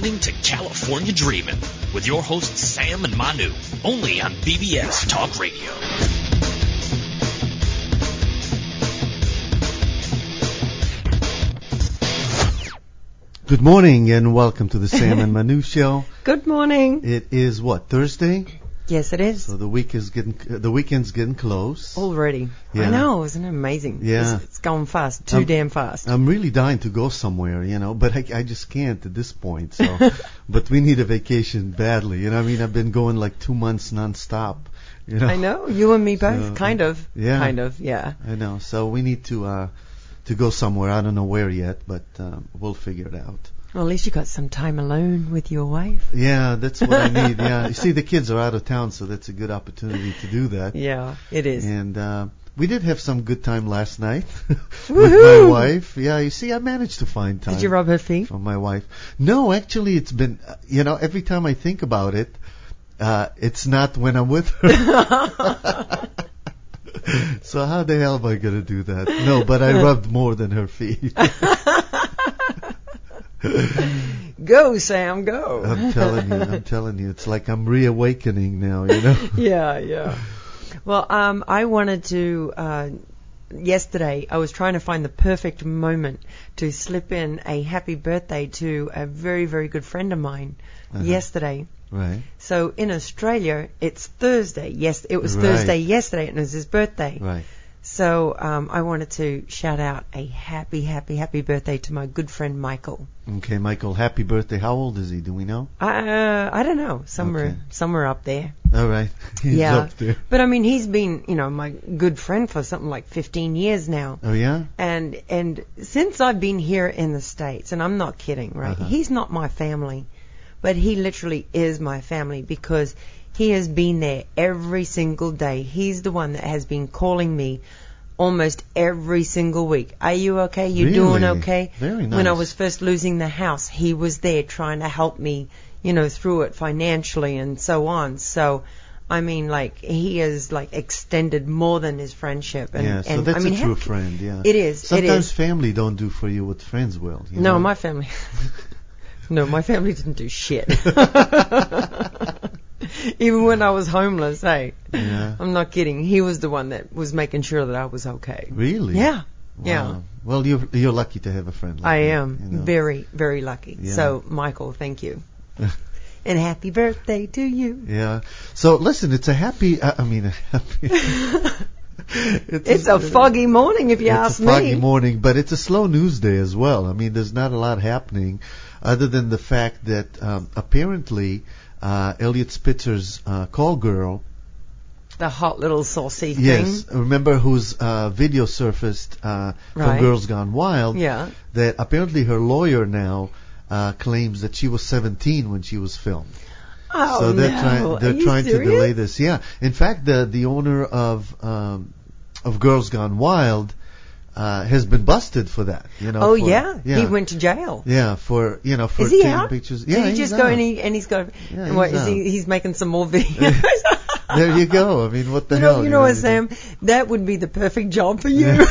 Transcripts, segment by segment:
listening to California Dreamin' with your hosts Sam and Manu, only on BBS Talk Radio. Good morning and welcome to the Sam and Manu Show. Good morning. It is what, Thursday? Yes, it is. So the weekend's getting close Already. Yeah. I know, isn't it amazing? Yeah. It's going fast, too damn fast. I'm really dying to go somewhere, but I just can't at this point. So, but we need a vacation badly. I've been going like 2 months nonstop. I know, you and me both, So, kind of. yeah. Kind of, yeah. I know. So we need to go somewhere. I don't know where yet, but we'll figure it out. Well, at least you got some time alone with your wife. Yeah, that's what I need. Yeah, you see, the kids are out of town, so that's a good opportunity to do that. Yeah, it is. And we did have some good time last night with Woohoo! my wife. Yeah, you see, I managed to find time. Did you rub her feet? For my wife? No, actually, it's been, every time I think about it, it's not when I'm with her. So how the hell am I going to do that? No, but I rubbed more than her feet. Go, Sam, go. I'm telling you, it's like I'm reawakening now, Yeah. Well, I wanted to, yesterday, I was trying to find the perfect moment to slip in a happy birthday to a very, very good friend of mine yesterday. Right. So in Australia, it's Thursday. Yes, it was Right. Thursday yesterday, and it was his birthday. Right. So I wanted to shout out a happy, happy, happy birthday to my good friend Michael. Okay, Michael, happy birthday. How old is he? Do we know? I don't know, Okay. somewhere up there. All right. He's Yeah. up there. But I mean, he's been, my good friend for something like 15 years now. Oh, yeah? And since I've been here in the States, and I'm not kidding, right? He's not my family, but he literally is my family because he has been there every single day. He's the one that has been calling me almost every single week. Are you okay? You Really? doing okay? Very nice. When I was first losing the house, he was there trying to help me, through it financially and so on. So, I mean, he has, extended more than his friendship. And, Yeah, so and, that's I mean, a true friend, yeah. It is. Sometimes family don't do for you what friends will. No, my family... No, my family didn't do shit. Even when I was homeless, hey. Yeah. I'm not kidding. He was the one that was making sure that I was okay. Really? Yeah. Wow. Yeah. Well, you're lucky to have a friend like I that, am very, very lucky. Yeah. So, Michael, thank you. And happy birthday to you. Yeah. So, listen, it's a happy... It's a foggy morning, if you ask me. It's a foggy morning, but it's a slow news day as well. I mean, there's not a lot happening other than the fact that apparently Elliot Spitzer's call girl... The hot little saucy thing. Yes, remember whose video surfaced from Girls Gone Wild? Yeah. That apparently her lawyer now claims that she was 17 when she was filmed. Oh, so they're no. they're trying to delay this. Yeah. In fact, the owner of Girls Gone Wild has been busted for that. Oh, yeah. He went to jail. Yeah, for for is he taking out? pictures. Yeah, Did he just go out. and he's got? Yeah, and what he's is out. he's making some more videos. There you go. I mean, what the hell? You know what, Sam? That would be the perfect job for you.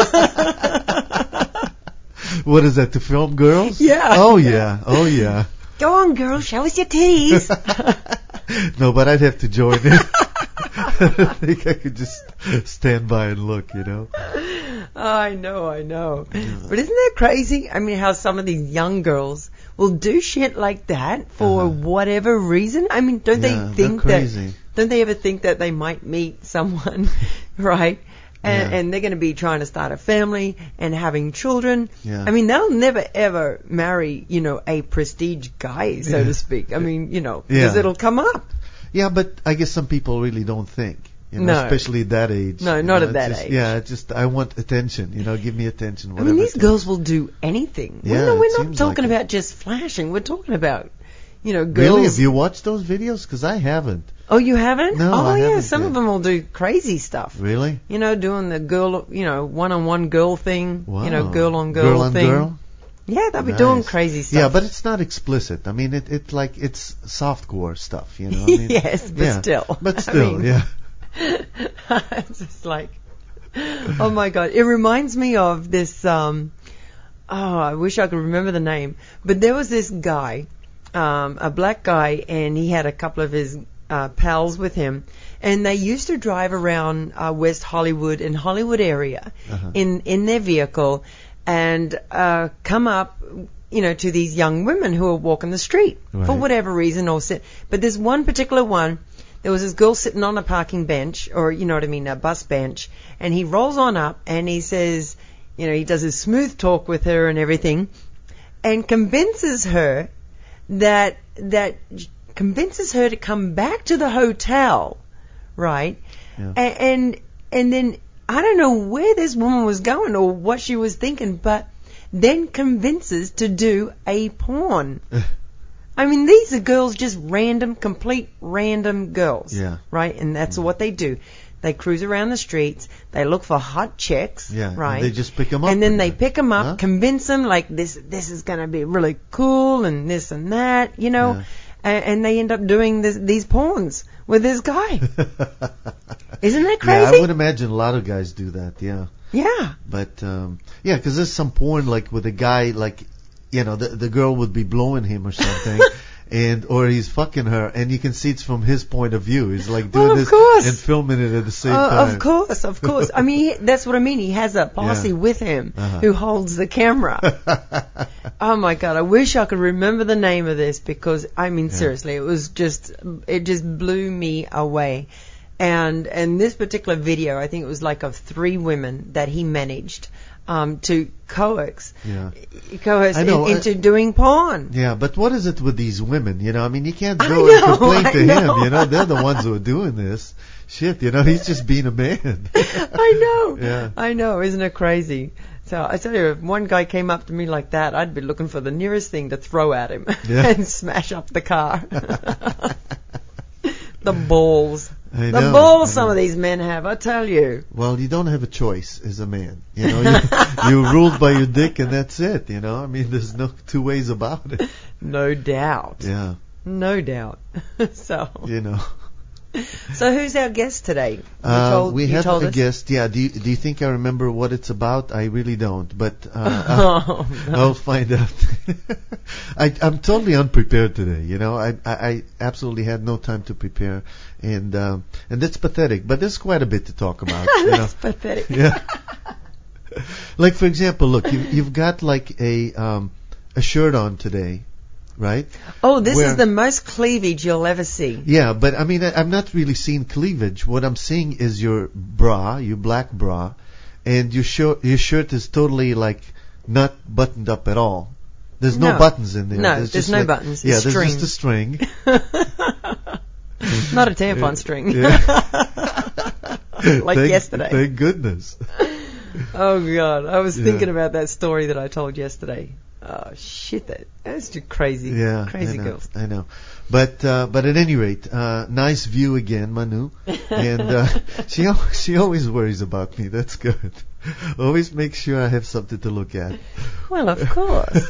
What is that, to film girls? Yeah. Oh, yeah. Oh, yeah. Go on, girl. Show us your titties. No, but I'd have to join in. I think I could just stand by and look, I know. But isn't that crazy? I mean, how some of these young girls will do shit like that for whatever reason. I mean, don't they think crazy. Don't they ever think that they might meet someone, right? And they're going to be trying to start a family and having children. Yeah. I mean, they'll never ever marry, a prestige guy, so to speak. I mean, because it'll come up. Yeah, but I guess some people really don't think. No. Especially at that age. No, not at that age. Yeah, it's just, I want attention, give me attention, whatever. I mean, these girls will do anything. Yeah, we're it not seems talking like about just flashing. We're talking about, girls. Really? Have you watched those videos? Because I haven't. Oh, you haven't? No, oh, I yeah, haven't some yet. of them will do crazy stuff. Really? Doing the girl, one-on-one girl thing. Wow. Girl-on-girl Girl on thing. girl? Yeah, they'll be Nice. doing crazy stuff. Yeah, but it's not explicit. I mean, it's softcore stuff, I mean, yes, but still. But still, yeah. It's just like, oh my God. It reminds me of this, I wish I could remember the name, but there was this guy a black guy, and he had a couple of his pals with him, and they used to drive around West Hollywood and Hollywood area in their vehicle, and come up, to these young women who are walking the street for whatever reason, but there's one particular one. There was this girl sitting on a parking bench, or a bus bench, and he rolls on up and he says, he does his smooth talk with her and everything, and convinces her to come back to the hotel, right? Yeah. And then I don't know where this woman was going or what she was thinking, but then convinces to do a porn. I mean, these are girls, just complete random girls. Yeah. Right? And that's what they do. They cruise around the streets. They look for hot chicks. Yeah. Right? And they just pick them up. And then they pick them up, convince them like this is going to be really cool and this and that, Yeah. And they end up doing these porns with this guy. Isn't that crazy? Yeah, I would imagine a lot of guys do that, yeah. Yeah. But, because there's some porn like with a guy, like, the girl would be blowing him or something, or he's fucking her, and you can see it's from his point of view. He's like doing this and filming it at the same time. Of course. I mean, that's what I mean. He has a posse with him who holds the camera. Oh my God, I wish I could remember the name of this, because, I mean, seriously, it just blew me away. And this particular video, I think it was like of 3 women that he managed to coax into doing porn. Yeah, but what is it with these women? I mean, you can't go and complain to him. They're the ones who are doing this. Shit, he's just being a man. I know. Yeah. I know. Isn't it crazy? So I tell you, if one guy came up to me like that, I'd be looking for the nearest thing to throw at him and smash up the car. The balls. The balls some of these men have, I tell you. Well, you don't have a choice as a man. You're ruled by your dick, and that's it. I mean, there's no 2 ways about it. No doubt. Yeah. No doubt. So. So who's our guest today? We have a guest. Yeah. Do you think I remember what it's about? I really don't, but I'll find out. I'm totally unprepared today. I absolutely had no time to prepare, and that's pathetic. But there's quite a bit to talk about. That's pathetic. Yeah. Like, for example, look, you've got like a shirt on today. Right? Oh, this is the most cleavage you'll ever see. Yeah, but I mean, I'm not really seeing cleavage. What I'm seeing is your bra, your black bra, and your shirt is totally like not buttoned up at all. There's no buttons in there. No, there's no buttons. Yeah, it's there's string. just a string. Not a tampon string. Like yesterday. Thank goodness. Oh God, I was thinking about that story that I told yesterday. Oh shit! That's just crazy. Yeah, crazy girls. I know, but at any rate, nice view again, Manu, and she always worries about me. That's good. Always make sure I have something to look at. Well, of course.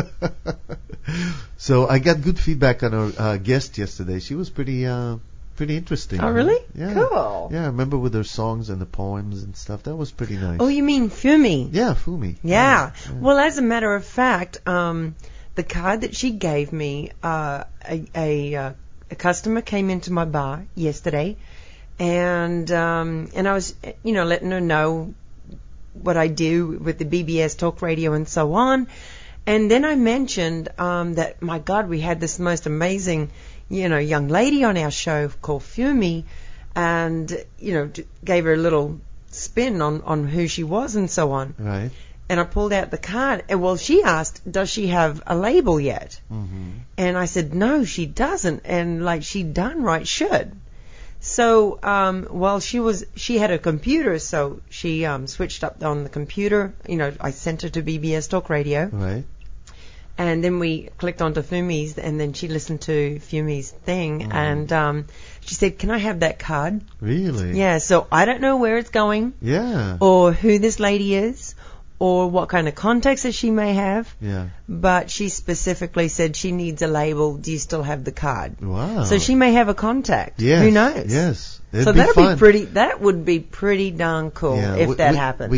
So I got good feedback on our guest yesterday. She was pretty interesting. Oh, really? Yeah. Cool. Yeah, I remember with her songs and the poems and stuff. That was pretty nice. Oh, you mean Fumi? Yeah, Fumi. Yeah. Well, as a matter of fact, the card that she gave me, a customer came into my bar yesterday, and I was, letting her know what I do with the BBS Talk Radio and so on. And then I mentioned that, my God, we had this most amazing young lady on our show called Fumi, and, gave her a little spin on who she was and so on. Right. And I pulled out the card, and well, she asked, does she have a label yet? Mm-hmm. And I said, no, she doesn't, and like she darn right should. So, while she had a computer, so she switched up on the computer. I sent her to BBS Talk Radio. Right. And then we clicked onto Fumi's, and then she listened to Fumi's thing, and she said, can I have that card? Really? Yeah, so I don't know where it's going. Yeah. Or who this lady is, or what kind of contacts that she may have. Yeah. But she specifically said she needs a label. Do you still have the card? Wow. So she may have a contact. Yes. Who knows? Yes. So that would be pretty darn cool if that happens.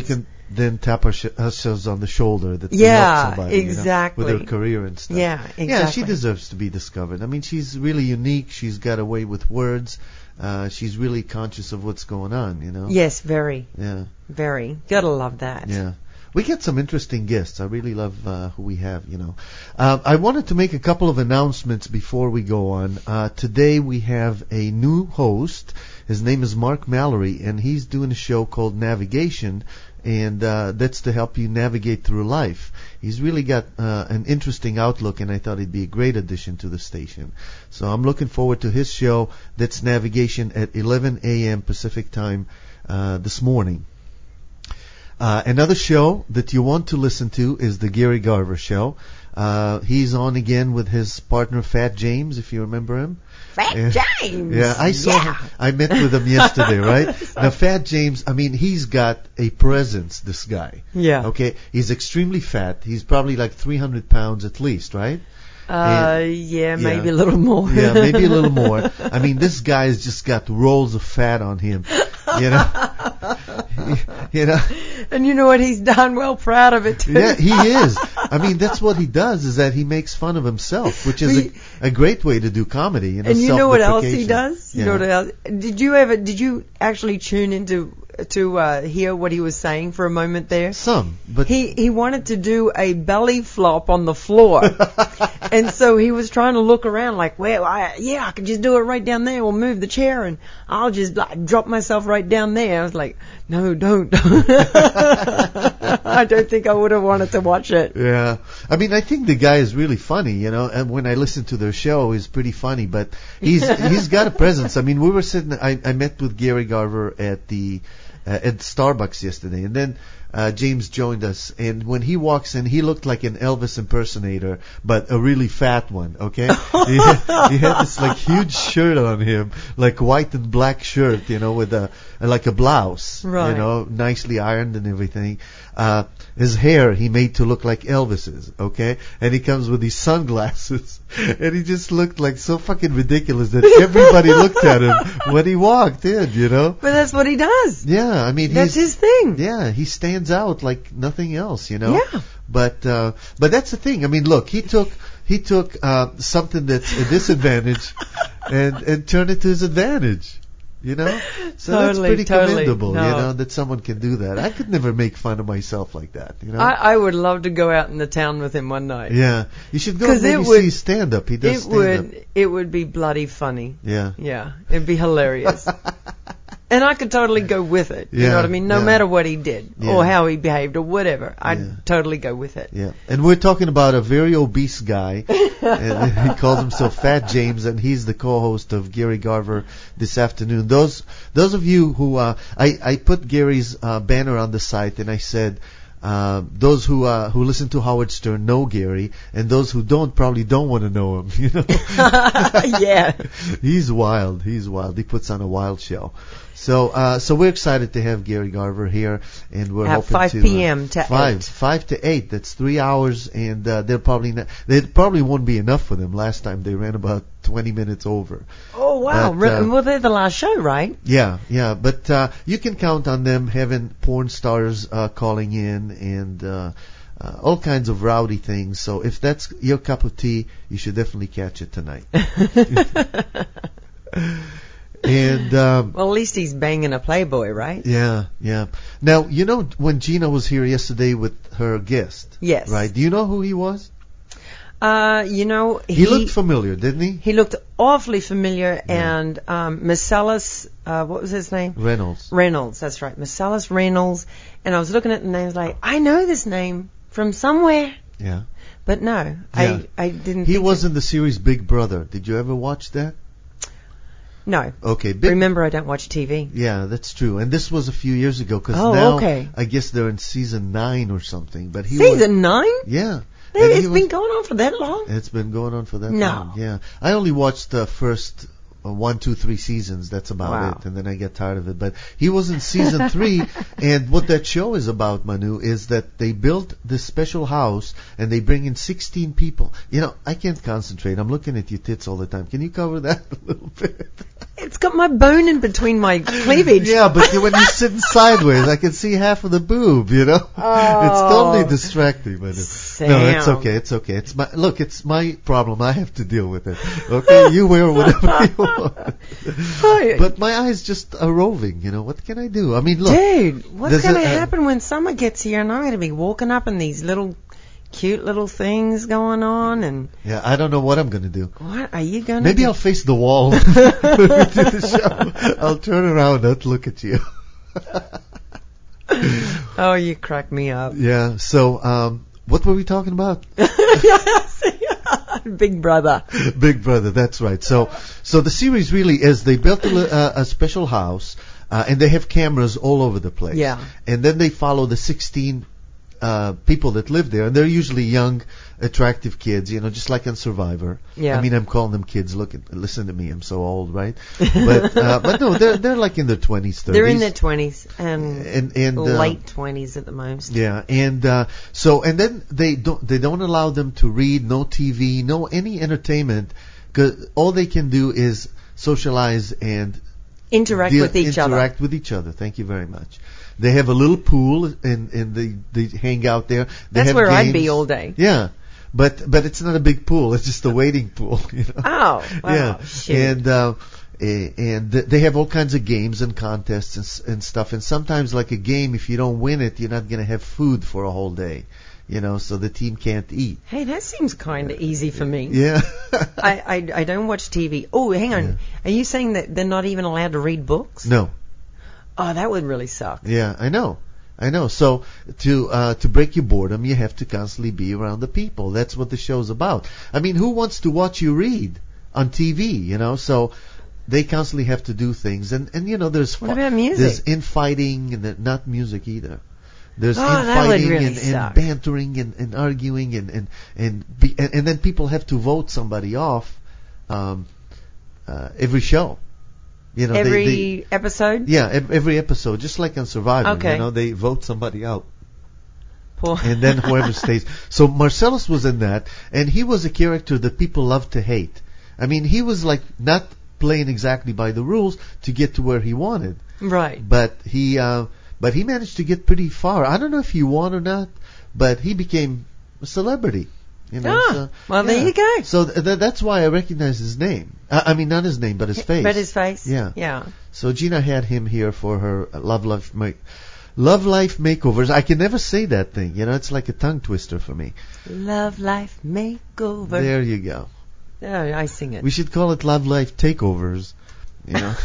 then tap ourselves on the shoulder that we Yeah, helped somebody, exactly. with her career and stuff. Yeah, exactly. Yeah, she deserves to be discovered. I mean, she's really unique. She's got a way with words. She's really conscious of what's going on, Yes, very. Yeah. Very. Gotta love that. Yeah. We get some interesting guests. I really love who we have, I wanted to make a couple of announcements before we go on. Today we have a new host. His name is Mark Mallory, and he's doing a show called Navigation, and that's to help you navigate through life. He's really got an interesting outlook, and I thought he'd be a great addition to the station. So I'm looking forward to his show. That's Navigation at 11 a.m. Pacific time this morning. Another show that you want to listen to is the Gary Garver Show. He's on again with his partner Fat James, if you remember him. Fat James! Yeah, I saw him. I met with him yesterday, right? Now, Fat James, I mean, he's got a presence, this guy. Yeah. Okay? He's extremely fat. He's probably like 300 pounds at least, right? Yeah, maybe a little more. Yeah, maybe a little more. I mean, this guy's just got rolls of fat on him, And you know what he's done? Well, proud of it too. Yeah, he is. I mean, that's what he does, is that he makes fun of himself, which is a great way to do comedy. And you know what else he does? Yeah. You know what else? Did you actually tune into to hear what he was saying for a moment there? Some, but he wanted to do a belly flop on the floor, and so he was trying to look around like, well, I can just do it right down there. We'll move the chair, and I'll just drop myself right down there. I was like, no, don't. I don't think I would have wanted to watch it. Yeah, I mean, I think the guy is really funny, and when I listen to their show, he's pretty funny. But he's got a presence. I mean, we were sitting. I met with Gary Garver at Starbucks yesterday, and then James joined us, and when he walks in, he looked like an Elvis impersonator, but a really fat one, okay? he had this like huge shirt on him, like white and black shirt, with like a blouse, right. Nicely ironed and everything. His hair he made to look like Elvis's, okay? And he comes with these sunglasses, and he just looked like so fucking ridiculous that everybody looked at him when he walked in, But that's what he does. Yeah, I mean, that's his thing. Yeah, he stands out like nothing else, Yeah. But that's the thing. I mean, look, he took something that's a disadvantage and turned it to his advantage. So that's pretty commendable, that someone can do that. I could never make fun of myself like that, I would love to go out in the town with him one night. Yeah, you should go and maybe see stand-up. He does stand-up. It would be bloody funny. Yeah. Yeah, it'd be hilarious. And I could totally go with it. You know what I mean? No matter what he did or how he behaved or whatever, I'd totally go with it. Yeah. And we're talking about a very obese guy. And he calls himself Fat James, and he's the co-host of Gary Garver this afternoon. Those of you who I put Gary's banner on the site, and I said those who listen to Howard Stern know Gary, and those who don't probably don't want to know him. Yeah. He's wild. He puts on a wild show. So we're excited to have Gary Garver here, and we're at hoping 5 p.m. to 8. 5 to 8. That's 3 hours, and they probably won't be enough for them. Last time they ran about 20 minutes over. Oh wow! Well, they're the last show, right? Yeah. But you can count on them having porn stars calling in and all kinds of rowdy things. So if that's your cup of tea, you should definitely catch it tonight. And well, at least he's banging a Playboy, right? Yeah. Now, when Gina was here yesterday with her guest, yes, right? Do you know who he was? He looked familiar, didn't he? He looked awfully familiar, and Marcellus, what was his name? Reynolds, that's right, Marcellus Reynolds. And I was looking at the names like, I know this name from somewhere. Yeah. But no, I didn't. He was in the series Big Brother. Did you ever watch that? No. Okay. Remember, I don't watch TV. Yeah, that's true. And this was a few years ago, because I guess they're in season 9 or something. But season 9? Yeah. It's been going on for that long? It's been going on for that long. Yeah. I only watched the first 1, 2, 3 seasons. That's about Wow. it. And then I get tired of it. But he was in season 3. And what that show is about, Manu, is that they built this special house and they bring in 16 people. You know, I can't concentrate. I'm looking at your tits all the time. Can you cover that a little bit? It's got my bone in between my cleavage. Yeah, but when you're sitting sideways, I can see half of the boob, you know? Oh. It's totally distracting, Manu. Sam. No, it's okay. It's okay. It's my problem. I have to deal with it. Okay, you wear whatever you want. Oh, But my eyes just are roving. You know, what can I do? I mean, look. dude, what's there's going to a- happen when summer gets here and I'm going to be walking up in these little cute little things going on? And Yeah, I don't know what I'm going to do. what are you going to Maybe do? I'll face the wall when we do the show. I'll turn around and look at you. Oh, you crack me up. Yeah. So, what were we talking about? Big brother. Big Brother, that's right. So the series really is they built a special house, and they have cameras all over the place. Yeah. And then they follow the 16 people that live there, and they're usually young, attractive kids, you know, just like on Survivor. Yeah. I mean, I'm calling them kids. Listen to me, I'm so old, right? But no, they're like in their 20s, 30s. They're in their 20s and and late 20s at the most. Yeah, and then they don't allow them to read, no TV, no any entertainment, because all they can do is socialize and Interact with each other. Interact with each other. Thank you very much. They have a little pool and they hang out there. They That's have where I'd games. be all day. Yeah, but it's not a big pool. It's just a wading pool. You know? Oh, wow. Yeah, Shoot. and they have all kinds of games and contests and stuff. And sometimes, like a game, if you don't win it, you're not going to have food for a whole day. You know, so the team can't eat. Hey, that seems kind of easy for me. Yeah. I don't watch TV. Oh, hang on. Yeah. Are you saying that they're not even allowed to read books? No. Oh, that would really suck. Yeah, I know. So to break your boredom, you have to constantly be around the people. That's what the show's about. I mean, who wants to watch you read on TV? You know, so they constantly have to do things. And you know, there's What about music? There's infighting and not music either. There's that would infighting really and suck. bantering and arguing and then people have to vote somebody off every show. You know, Every episode? yeah, every episode, just like on Survivor. Okay. You know, they vote somebody out, Poor. and then whoever stays. So Marcellus was in that, and he was a character that people love to hate. I mean, he was like not playing exactly by the rules to get to where he wanted, Right. but he managed to get pretty far. I don't know if he won or not, but he became a celebrity. You know, well, there you go. So that's why I recognize his name. I mean, not his name, but his face. But his face? Yeah. Yeah. So Gina had him here for her Love Life makeovers. I can never say that thing. You know, it's like a tongue twister for me. Love Life Makeover. There you go. Oh, I sing it. We should call it Love Life Takeovers. You know.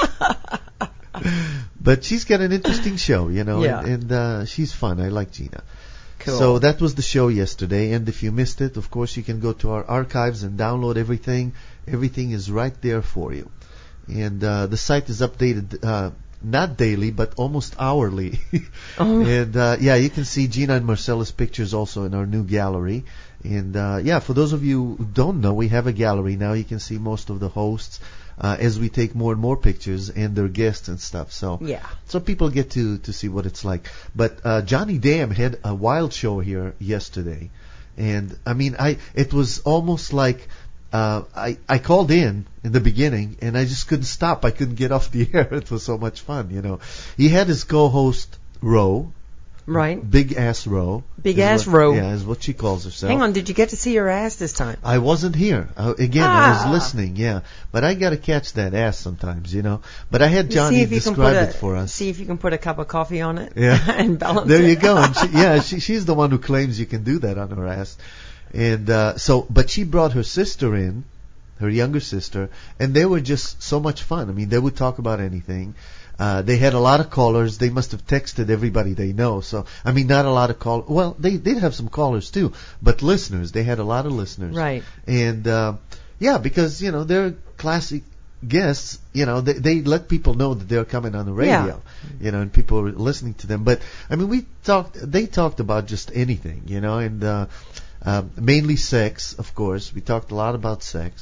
But she's got an interesting show, you know, Yeah. and she's fun. I like Gina. Cool. So that was the show yesterday, and if you missed it, of course, you can go to our archives and download everything. Everything is right there for you. And the site is updated not daily, but almost hourly. Oh. And yeah, you can see Gina and Marcellus pictures also in our new gallery. And yeah, for those of you who don't know, we have a gallery now. You can see most of the hosts as we take more and more pictures and their guests and stuff. So Yeah. so people get to see what it's like. But Johnny Dam had a wild show here yesterday, and I mean, it was almost like I called in the beginning, and I just couldn't stop. I couldn't get off the air. It was so much fun, you know. He had his co-host Ro, Right. Big Ass Ro. Big is Ass what- Ro. Yeah, is what she calls herself. Hang on, did you get to see her ass this time? I wasn't here. I Ah. was listening, yeah. But I got to catch that ass sometimes, you know. But I had See Johnny if you can describe it for us. See if you can put a cup of coffee on it. Yeah. And balance There it. you go. And she's the one who claims you can do that on her ass. And but she brought her sister in, her younger sister, and they were just so much fun. I mean, they would talk about anything. They had a lot of callers. They must have texted everybody they know. So, I mean, not a lot of callers. Well, they did have some callers too, but listeners. They had a lot of listeners. Right. And, yeah, because, you know, they're classic guests. You know, they let people know that they're coming on the radio. Yeah. You know, and people are listening to them. But, I mean, they talked about just anything, you know, and, mainly sex, of course. We talked a lot about sex.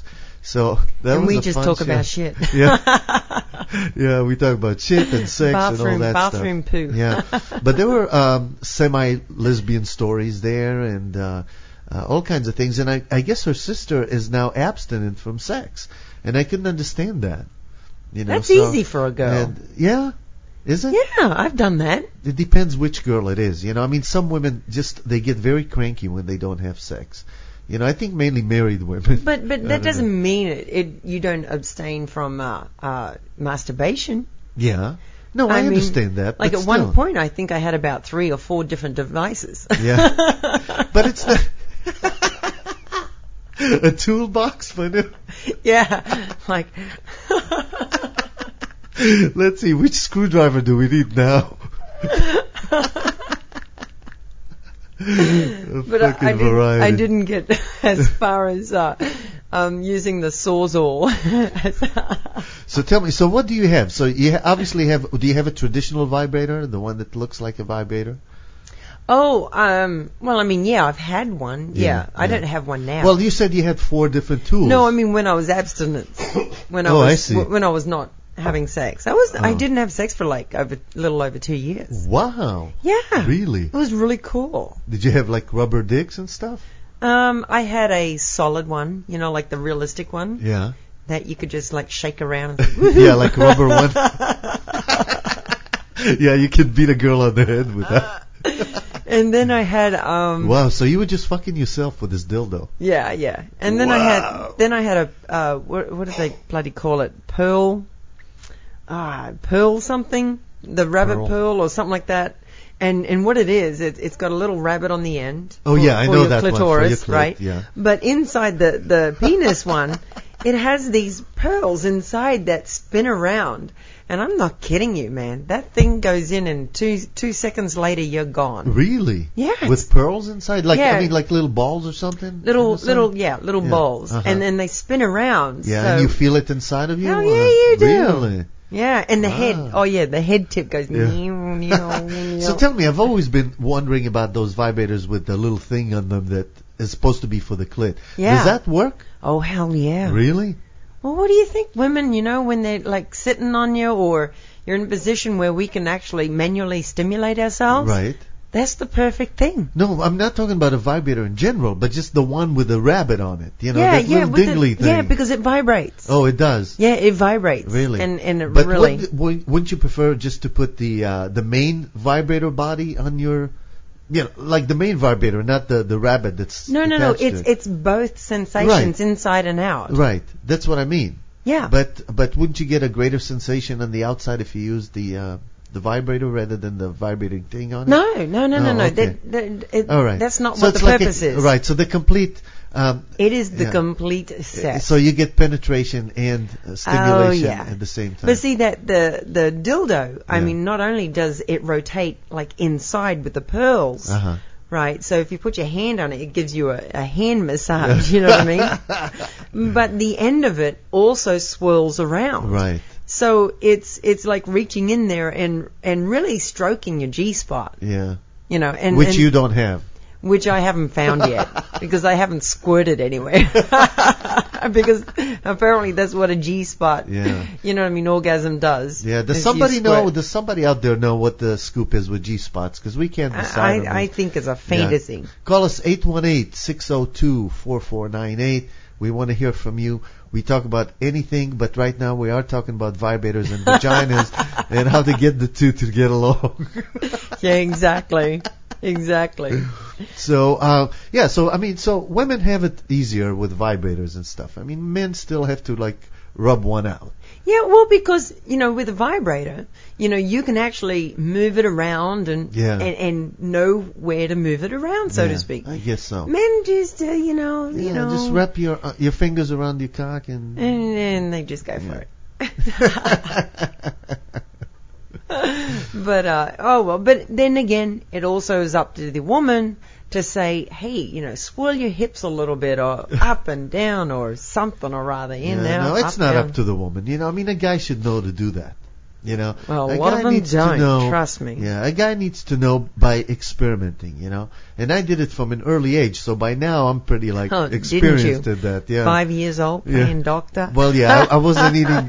So that And was we a just fun talk show. about shit. Yeah. Yeah, we talk about shit and sex and all that bathroom stuff. poo. Yeah, but there were semi-lesbian stories there and all kinds of things. And I guess her sister is now abstinent from sex, and I couldn't understand that. That's easy for a girl. And, yeah, is it? Yeah, I've done that. It depends which girl it is. I mean, some women they get very cranky when they don't have sex. I think mainly married women. But that doesn't mean you don't abstain from masturbation. Yeah. No, I understand that. Like but at still. one point, I think I had about 3 or 4 different devices. Yeah. But it's not a toolbox for new. Yeah, like. Let's see, which screwdriver do we need now? But I didn't get as far as using the Sawzall. So tell me, so what do you have? So you obviously have. Do you have a traditional vibrator, the one that looks like a vibrator? Oh, well, I mean, yeah, I've had one. Yeah, I don't have one now. Well, you said you had 4 different tools. No, I mean when I was abstinent. When I see. When I was not having sex. I didn't have sex for like a little over 2 years. Wow. Yeah. Really? It was really cool. Did you have like rubber dicks and stuff? I had a solid one, like the realistic one. Yeah. That you could just like shake around. Yeah, like rubber one. Yeah, you could beat a girl on the head with that. And then I had wow, so you were just fucking yourself with this dildo. Yeah. And then I had a what do they bloody call it? Pearl something, the rabbit pearl or something like that. And what it is, it's got a little rabbit on the end. Oh yeah, I know that clitoris, one. For your clit, right? Yeah. But inside the penis one, it has these pearls inside that spin around. And I'm not kidding you, man. That thing goes in and 2 seconds later you're gone. Really? Yeah. With pearls inside? Like, yeah. I mean, like little balls or something? Little balls. Uh-huh. And then they spin around. Yeah, so and you feel it inside of you? Oh, yeah, you do. Really? Yeah, and the head. Oh, yeah, the head tip goes. Yeah. So tell me, I've always been wondering about those vibrators with the little thing on them that is supposed to be for the clit. Yeah. Does that work? Oh, hell yeah. Really? Well, what do you think, women, when they're like sitting on you or you're in a position where we can actually manually stimulate ourselves? Right. That's the perfect thing. No, I'm not talking about a vibrator in general, but just the one with the rabbit on it. That little dingly thing. Yeah, because it vibrates. Oh, it does? Yeah, it vibrates. Really? And it but really... wouldn't you prefer just to put the main vibrator body on your... like the main vibrator, not the rabbit that's No. attached to it. It's both sensations inside and out. Right. That's what I mean. Yeah. But wouldn't you get a greater sensation on the outside if you use the vibrator rather than the vibrating thing on it? No. Okay. All right. That's not what the purpose is. Right. So the complete... it is the complete set. So you get penetration and stimulation at the same time. But see that the dildo, I mean, not only does it rotate like inside with the pearls, right? So if you put your hand on it, it gives you a hand massage, you know what I mean? But the end of it also swirls around. Right. So it's like reaching in there and really stroking your G-spot. Yeah. Which you don't have. Which I haven't found yet because I haven't squirted anywhere. Because apparently that's what a G-spot, orgasm does. Yeah. Does somebody out there know what the scoop is with G-spots? Because we can't decide. I think it's a fantasy. Yeah. Call us 818-602-4498. We want to hear from you. We talk about anything, but right now we are talking about vibrators and vaginas and how to get the two to get along. Yeah, exactly. So, so women have it easier with vibrators and stuff. I mean, men still have to rub one out. Yeah, well, because, with a vibrator, you can actually move it around and know where to move it around, so to speak. I guess so. Men just, just wrap your fingers around your cock and they just go for it. But then again, it also is up to the woman to say, hey, swirl your hips a little bit, or up and down, or something, or rather in there. No, it's up, not down. up to the woman. A guy should know to do that. You know, Well, a a lot guy of them needs to don't, know- trust me. Yeah, a guy needs to know by experimenting, you know. And I did it from an early age, so by now I'm pretty like Oh, didn't experienced you? at that. Yeah. 5 years old, Yeah. playing doctor. Well, yeah, I wasn't eating.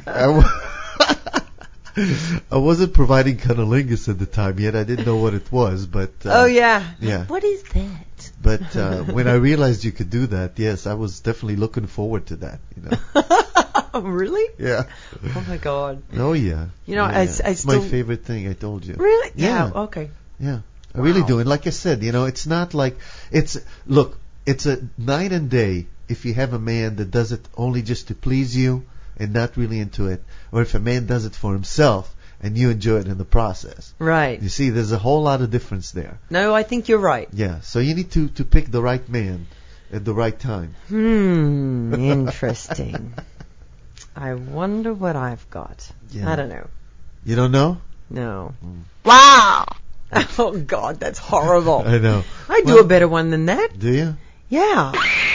I wasn't providing cunnilingus at the time yet. I didn't know what it was, but Oh, yeah. yeah. What is that? But when I realized you could do that, yes, I was definitely looking forward to that. You know. Oh, really? Yeah. Oh, my God. Oh yeah. You know, Yeah, I it's still... my favorite thing. I told you. Really? Yeah. Okay. Yeah. I really Wow. do. And like I said, you know, it's not like it's a night and day if you have a man that does it only just to please you and not really into it, or if a man does it for himself and you enjoy it in the process. Right. You see, there's a whole lot of difference there. No, I think you're right. Yeah. So you need to pick the right man at the right time. Interesting. I wonder what I've got. Yeah. I don't know. You don't know? No. Wow. Oh, God, that's horrible. I know. I do Well- a better one than that. Do you? Yeah.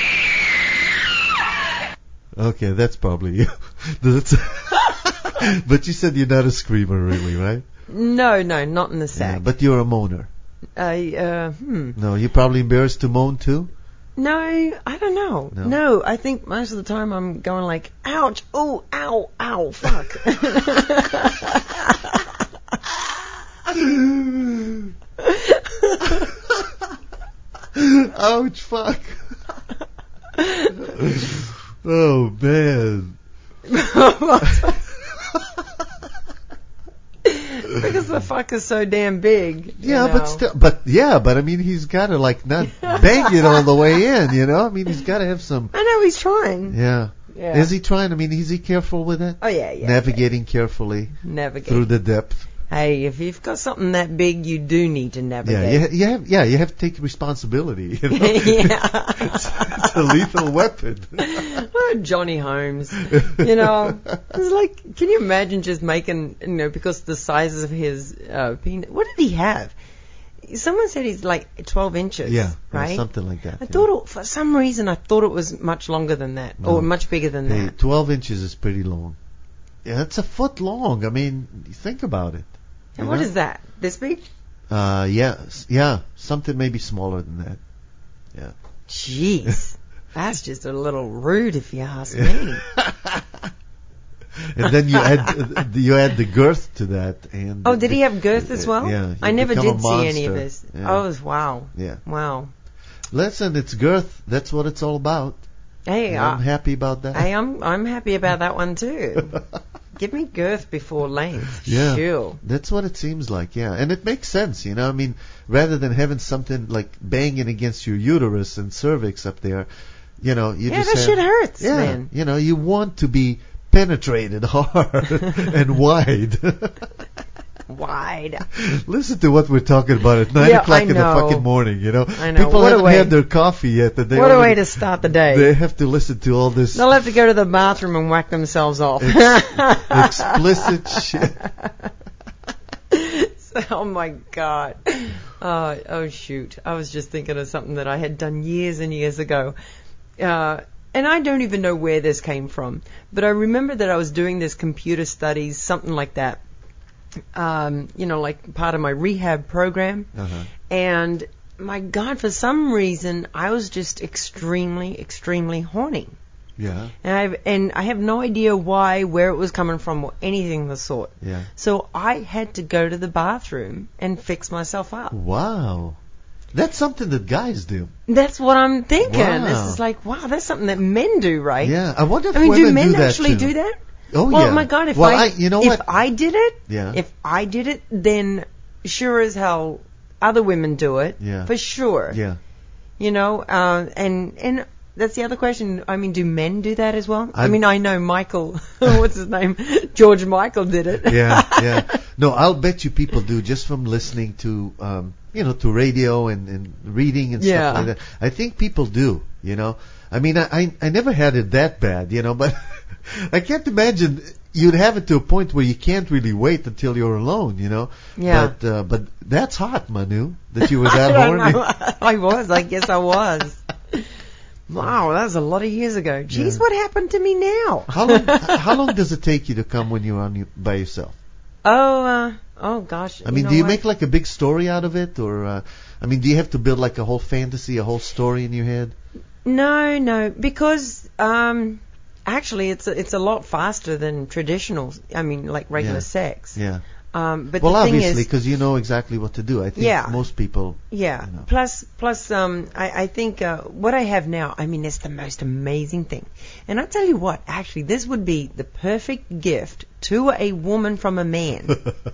Okay, that's probably you. That's but you said you're not a screamer, really, right? No, not in the Yeah, sack. but you're a moaner. No, you're probably embarrassed to moan too? No, I don't know. No? No, I think most of the time I'm going like, ouch, oh, ow, ow, fuck. Ouch, fuck. Oh, man. Because the fuck is so damn big. Yeah, you know. but I mean, he's gotta like not bang it all the way in, you know? I mean, he's gotta have some, I know he's trying. yeah. Yeah. Is he trying? I mean, is he careful with it? Oh, yeah. Navigating carefully Navigate. through the depth. Hey, if you've got something that big, you do need to navigate. You have to take responsibility. You know? Yeah. It's a lethal weapon. Oh, Johnny Holmes. You know, it's like, can you imagine just making, you know, because the sizes of his penis. What did he have? Someone said he's like 12 inches. Yeah, right? something like that. I thought, for some reason, I thought it was much longer than that, No. or much bigger than Hey, that. 12 inches is pretty long. Yeah, it's a foot long. I mean, think about it. And You what know? is that? This big? Yeah, something maybe smaller than that. Yeah. Jeez. That's just a little rude if you ask me. And then you add the girth to that. And Oh, did he have girth as well? Yeah. I you never become a did see any of monster. this. Yeah. Oh, wow. Yeah. Wow. Listen, it's girth. That's what it's all about. Hey, And I'm happy about that. hey, I'm happy about that one too. Give me girth before length. Yeah. Sure. That's what it seems like, yeah. And it makes sense, you know. I mean, rather than having something like banging against your uterus and cervix up there, you know, you Yeah, just that have, shit hurts, yeah, man. you know, you want to be penetrated hard and wide. Wide. Listen to what we're talking about at 9 Yeah, o'clock I in the know. fucking morning, you know. I know. People What a haven't way- had their coffee yet. And they What a way already- to start the day. They have to listen to all this They'll have to go to the bathroom and whack themselves off. explicit shit. Oh my God. Oh shoot. I was just thinking of something that I had done years and years ago. And I don't even know where this came from, but I remember that I was doing this computer studies, something like that. You know, like part of my rehab program. Uh-huh. And my God, for some reason, I was just extremely, extremely horny. Yeah, And I have no idea why, where it was coming from, or anything of the sort. yeah. So I had to go to the bathroom and fix myself up. Wow. That's something that guys do. That's what I'm thinking. Wow. This is like, wow, that's something that men do, right? Yeah, I wonder if I mean, do women men do that actually too. do that? Oh Well, yeah. my God, if well, you know if what? I did it, Yeah. if I did it, then sure as hell other women do it. Yeah. For sure. Yeah. You know, and that's the other question. I mean, do men do that as well? I I'm- mean, I know Michael, what's his name? George Michael did it. Yeah. No, I'll bet you people do just from listening to, to radio and reading and Yeah. stuff like that. I think people do, you know. I mean, I never had it that bad, you know, but I can't imagine you'd have it to a point where you can't really wait until you're alone, you know. Yeah. But that's hot, Manu, that you were that I don't horny. know. I was. I guess I was. Wow, that was a lot of years ago. Jeez, Yeah. what happened to me now? How long does it take you to come when you're by yourself? Oh gosh. I mean, do you make like a big story out of it, or do you have to build like a whole fantasy, a whole story in your head? No, because actually it's a lot faster than traditional. I mean, like regular sex. Yeah. But well, the thing obviously, is, because you know exactly what to do. I think most people. Yeah. You know. Plus, I think what I have now, I mean, it's the most amazing thing. And I tell you what, actually, this would be the perfect gift to a woman from a man.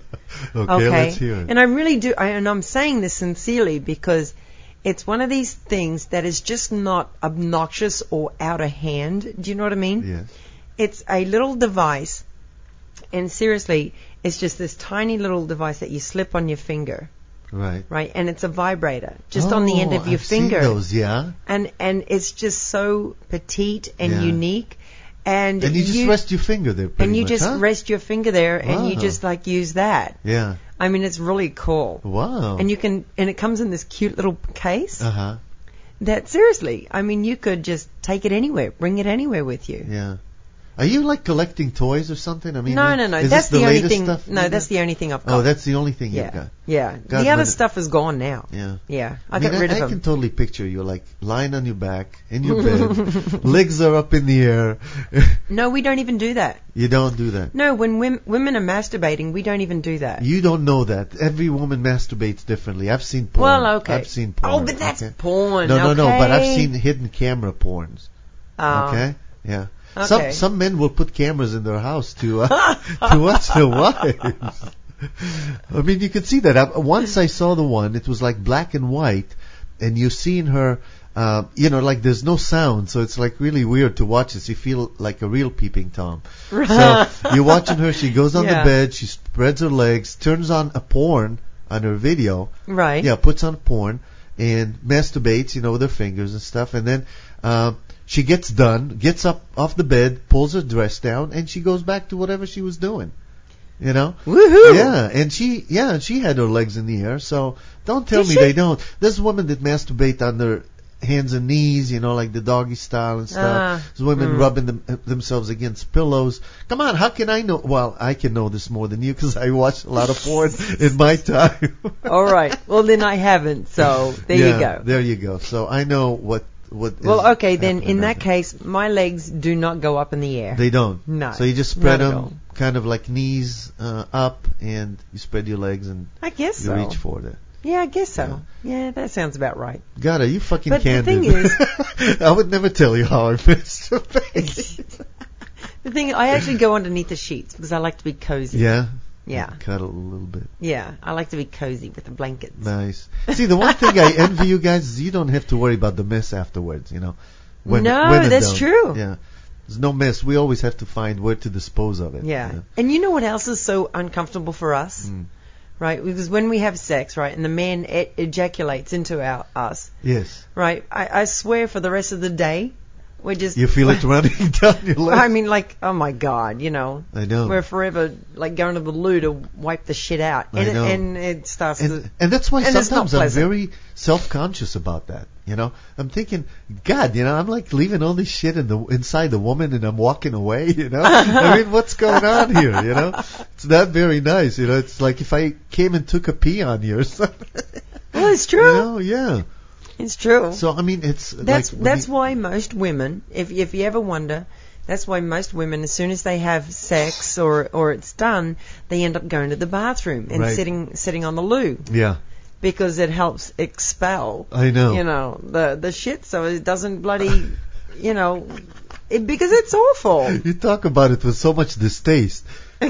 Okay, let's hear it. And I really do, and I'm saying this sincerely because it's one of these things that is just not obnoxious or out of hand. Do you know what I mean? Yes. It's a little device, and seriously, it's just this tiny little device that you slip on your finger. Right. Right, and it's a vibrator just on the end of your I've finger. Seen those, yeah. And it's just so petite and unique. And you just rest your finger there. And you much, just huh? rest your finger there, Wow. and you just like use that. Yeah. I mean, it's really cool. Wow. And it comes in this cute little case. Uh-huh. That seriously, I mean, you could just take it anywhere, bring it anywhere with you. Yeah. Are you like collecting toys or something? I mean, No. Is That's this the only latest thing. stuff? No, that's the only thing I've got. Oh, that's the only thing you've got. Yeah. God, The other when- stuff is gone now. Yeah. Yeah. I mean, got rid of I them. can totally picture you like lying on your back in your bed, legs are up in the air. No, we don't even do that. You don't do that. No, when women are masturbating, we don't even do that. You don't know that. Every woman masturbates differently. I've seen porn. Well, okay. I've seen porn. Oh, but that's okay? porn. No, okay. but I've seen hidden camera porns. Oh. Okay? Yeah. Okay. Some men will put cameras in their house to watch their wives. I mean, you could see that. Once I saw the one, it was like black and white, and you've seen her, like there's no sound, so it's like really weird to watch this. You feel like a real peeping Tom. So you're watching her, she goes on the bed, she spreads her legs, turns on a porn on her video. Right. Yeah, puts on porn, and masturbates, with her fingers and stuff, and then, she gets done, gets up off the bed, pulls her dress down, and she goes back to whatever she was doing. Woohoo! Yeah, and she had her legs in the air, so don't tell me she? they don't. There's women that masturbate on their hands and knees, like the doggy style and stuff. There's women rubbing themselves against pillows. Come on, how can I know? Well, I can know this more than you because I watched a lot of porn in my time. All right. Well, then I haven't, so there you go. There you go. So I know what well, okay, then in that there. case, my legs do not go up in the air. They don't. No. So you just spread not at all. them kind of like knees up, and you spread your legs and I guess you so. reach for it. Yeah, I guess so. Yeah, that sounds about right. God, are you fucking But candid? the thing is, I would never tell you how I masturbate. the thing, I actually go underneath the sheets because I like to be cozy. Yeah? Yeah. Cuddle a little bit. Yeah, I like to be cozy with the blankets. Nice. See, the one thing I envy you guys is you don't have to worry about the mess afterwards, Women that's don't. true. Yeah. There's no mess. We always have to find where to dispose of it. Yeah. And you know what else is so uncomfortable for us? Right? Because when we have sex, right, and the man ejaculates into us, Yes. right, I swear for the rest of the day, we're just... You feel it running down your legs? I mean, like, oh my God, I know. We're forever, like, going to the loo to wipe the shit out. And, I know. And it starts to... And that's why and it's not sometimes I'm pleasant. very self-conscious about that. I'm thinking, God, I'm like leaving all this shit inside the woman, and I'm walking away. I mean, what's going on here? It's not very nice. It's like if I came and took a pee on you or something. Well, it's true. Yeah. It's true. So I mean, it's that's like why most women, if you ever wonder, that's why most women, as soon as they have sex or it's done, they end up going to the bathroom and sitting on the loo. Yeah. Because it helps expel, I know, the shit, so it doesn't bloody, because it's awful. You talk about it with so much distaste.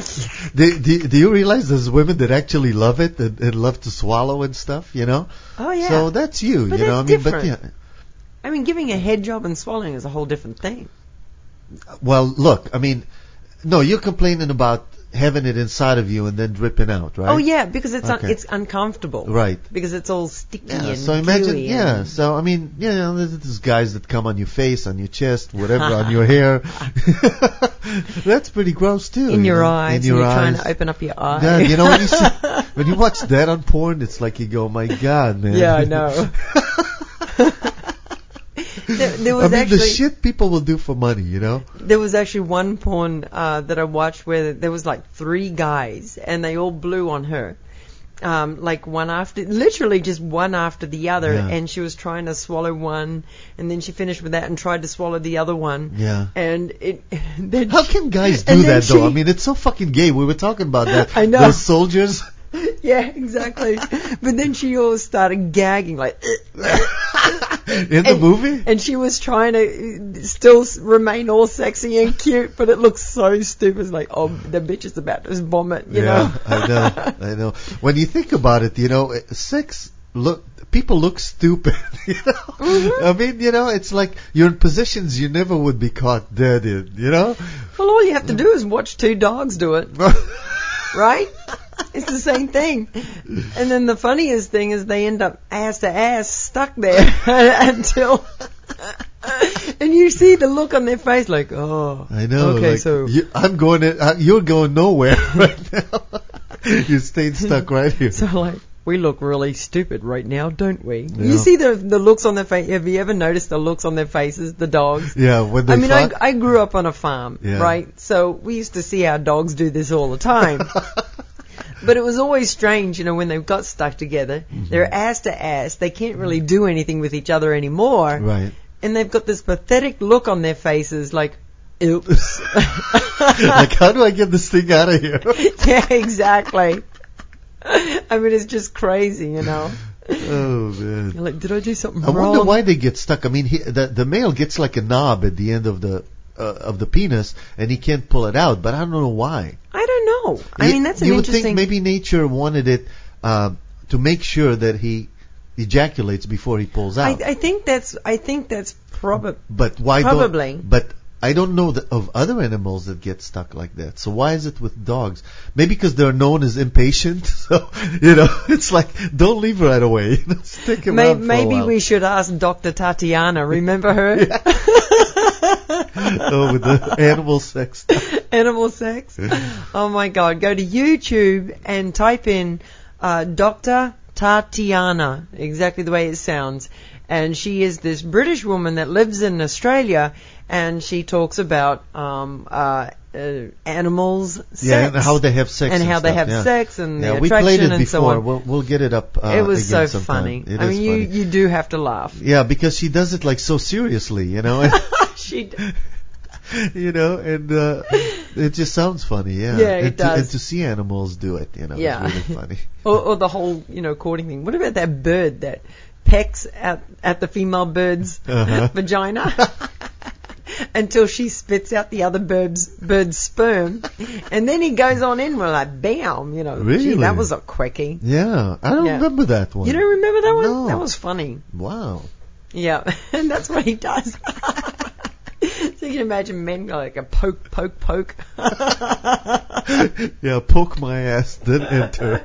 Do you realize there's women that actually love it and love to swallow and stuff, Oh yeah. So that's you, but I that's mean, different. but yeah. I mean, giving a head job and swallowing is a whole different thing. Well, look, I mean, no, you're complaining about having it inside of you and then dripping out, right? Oh yeah, because it's Okay. it's uncomfortable. Right. Because it's all sticky Yeah, and so imagine, gooey yeah, and- so I mean, there's guys that come on your face, on your chest, whatever, on your hair. That's pretty gross too. in your eyes, In your and you're eyes. trying to open up your eye. God, when you watch that on porn, it's like you go, my God, man. Yeah, I know. There was the actually shit people will do for money, you know? there was actually one porn that I watched where there was like 3 guys and they all blew on her. Like literally just one after the other, Yeah. and she was trying to swallow one, and then she finished with that and tried to swallow the other one. Yeah. And then How can guys do and then that, though? she- I mean, it's so fucking gay. We were talking about that. I know. Those soldiers. yeah, exactly. But then she all started gagging like. In the movie? And she was trying to still remain all sexy and cute, but it looks so stupid. It's like, oh, the bitch is about to vomit, you know? I know. When you think about it, you know, people look stupid, you know? Mm-hmm. I mean, you know, it's like you're in positions you never would be caught dead in, you know? Well, all you have to do is watch 2 dogs do it, right? It's the same thing. And then the funniest thing is they end up ass to ass stuck there until... And you see the look on their face like, oh. I know. Okay, like, so... you're going nowhere right now. You stayed stuck right here. So like, we look really stupid right now, don't we? Yeah. You see the looks on their face. Have you ever noticed the looks on their faces, the dogs? Yeah, when they I mean, fuck. I grew up on a farm, Yeah. right? So we used to see our dogs do this all the time. But it was always strange, you know, when they've got stuck together. Mm-hmm. They're ass to ass. They can't really do anything with each other anymore. Right. And they've got this pathetic look on their faces like, oops. Like, how do I get this thing out of here? Yeah, exactly. I mean, it's just crazy, you know. Oh, man. You're like, did I do something I wrong? wonder why they get stuck. I mean, the male gets like a knob at the end of the penis, and he can't pull it out. But I don't know why. I don't know. I mean, that's an you would interesting. think maybe nature wanted it to make sure that he ejaculates before he pulls out. I think that's probably. But why? Probably. But I don't know of other animals that get stuck like that. So why is it with dogs? Maybe because they're known as impatient. So you know, it's like don't leave right away. Stick around for a Maybe while. we should ask Dr. Tatiana. Remember her? Oh, with the animal sex stuff. Animal sex. Oh my God! Go to YouTube and type in Dr. Tatiana, exactly the way it sounds. And she is this British woman that lives in Australia, and she talks about animals, sex, Yeah, and how they have sex and how they stuff, have sex, and yeah, the we attraction played it and so before. on. We'll get it up. It was again so sometime. funny. It I is mean, funny. you do have to laugh. Yeah, because she does it like so seriously, you know. She. You know, and it just sounds funny, yeah. Yeah, it and does. And to see animals do it, you know, Yeah. is really funny. Or the whole, courting thing. What about that bird that pecks at the female bird's vagina until she spits out the other bird's sperm, and then he goes on in with like bam, Really? Gee, that was a quickie. Yeah, I don't remember that one. You don't remember that one? No. That was funny. Wow. Yeah, and that's what he does. So you can imagine men go like a poke, poke, poke. Yeah, poke my ass, then enter.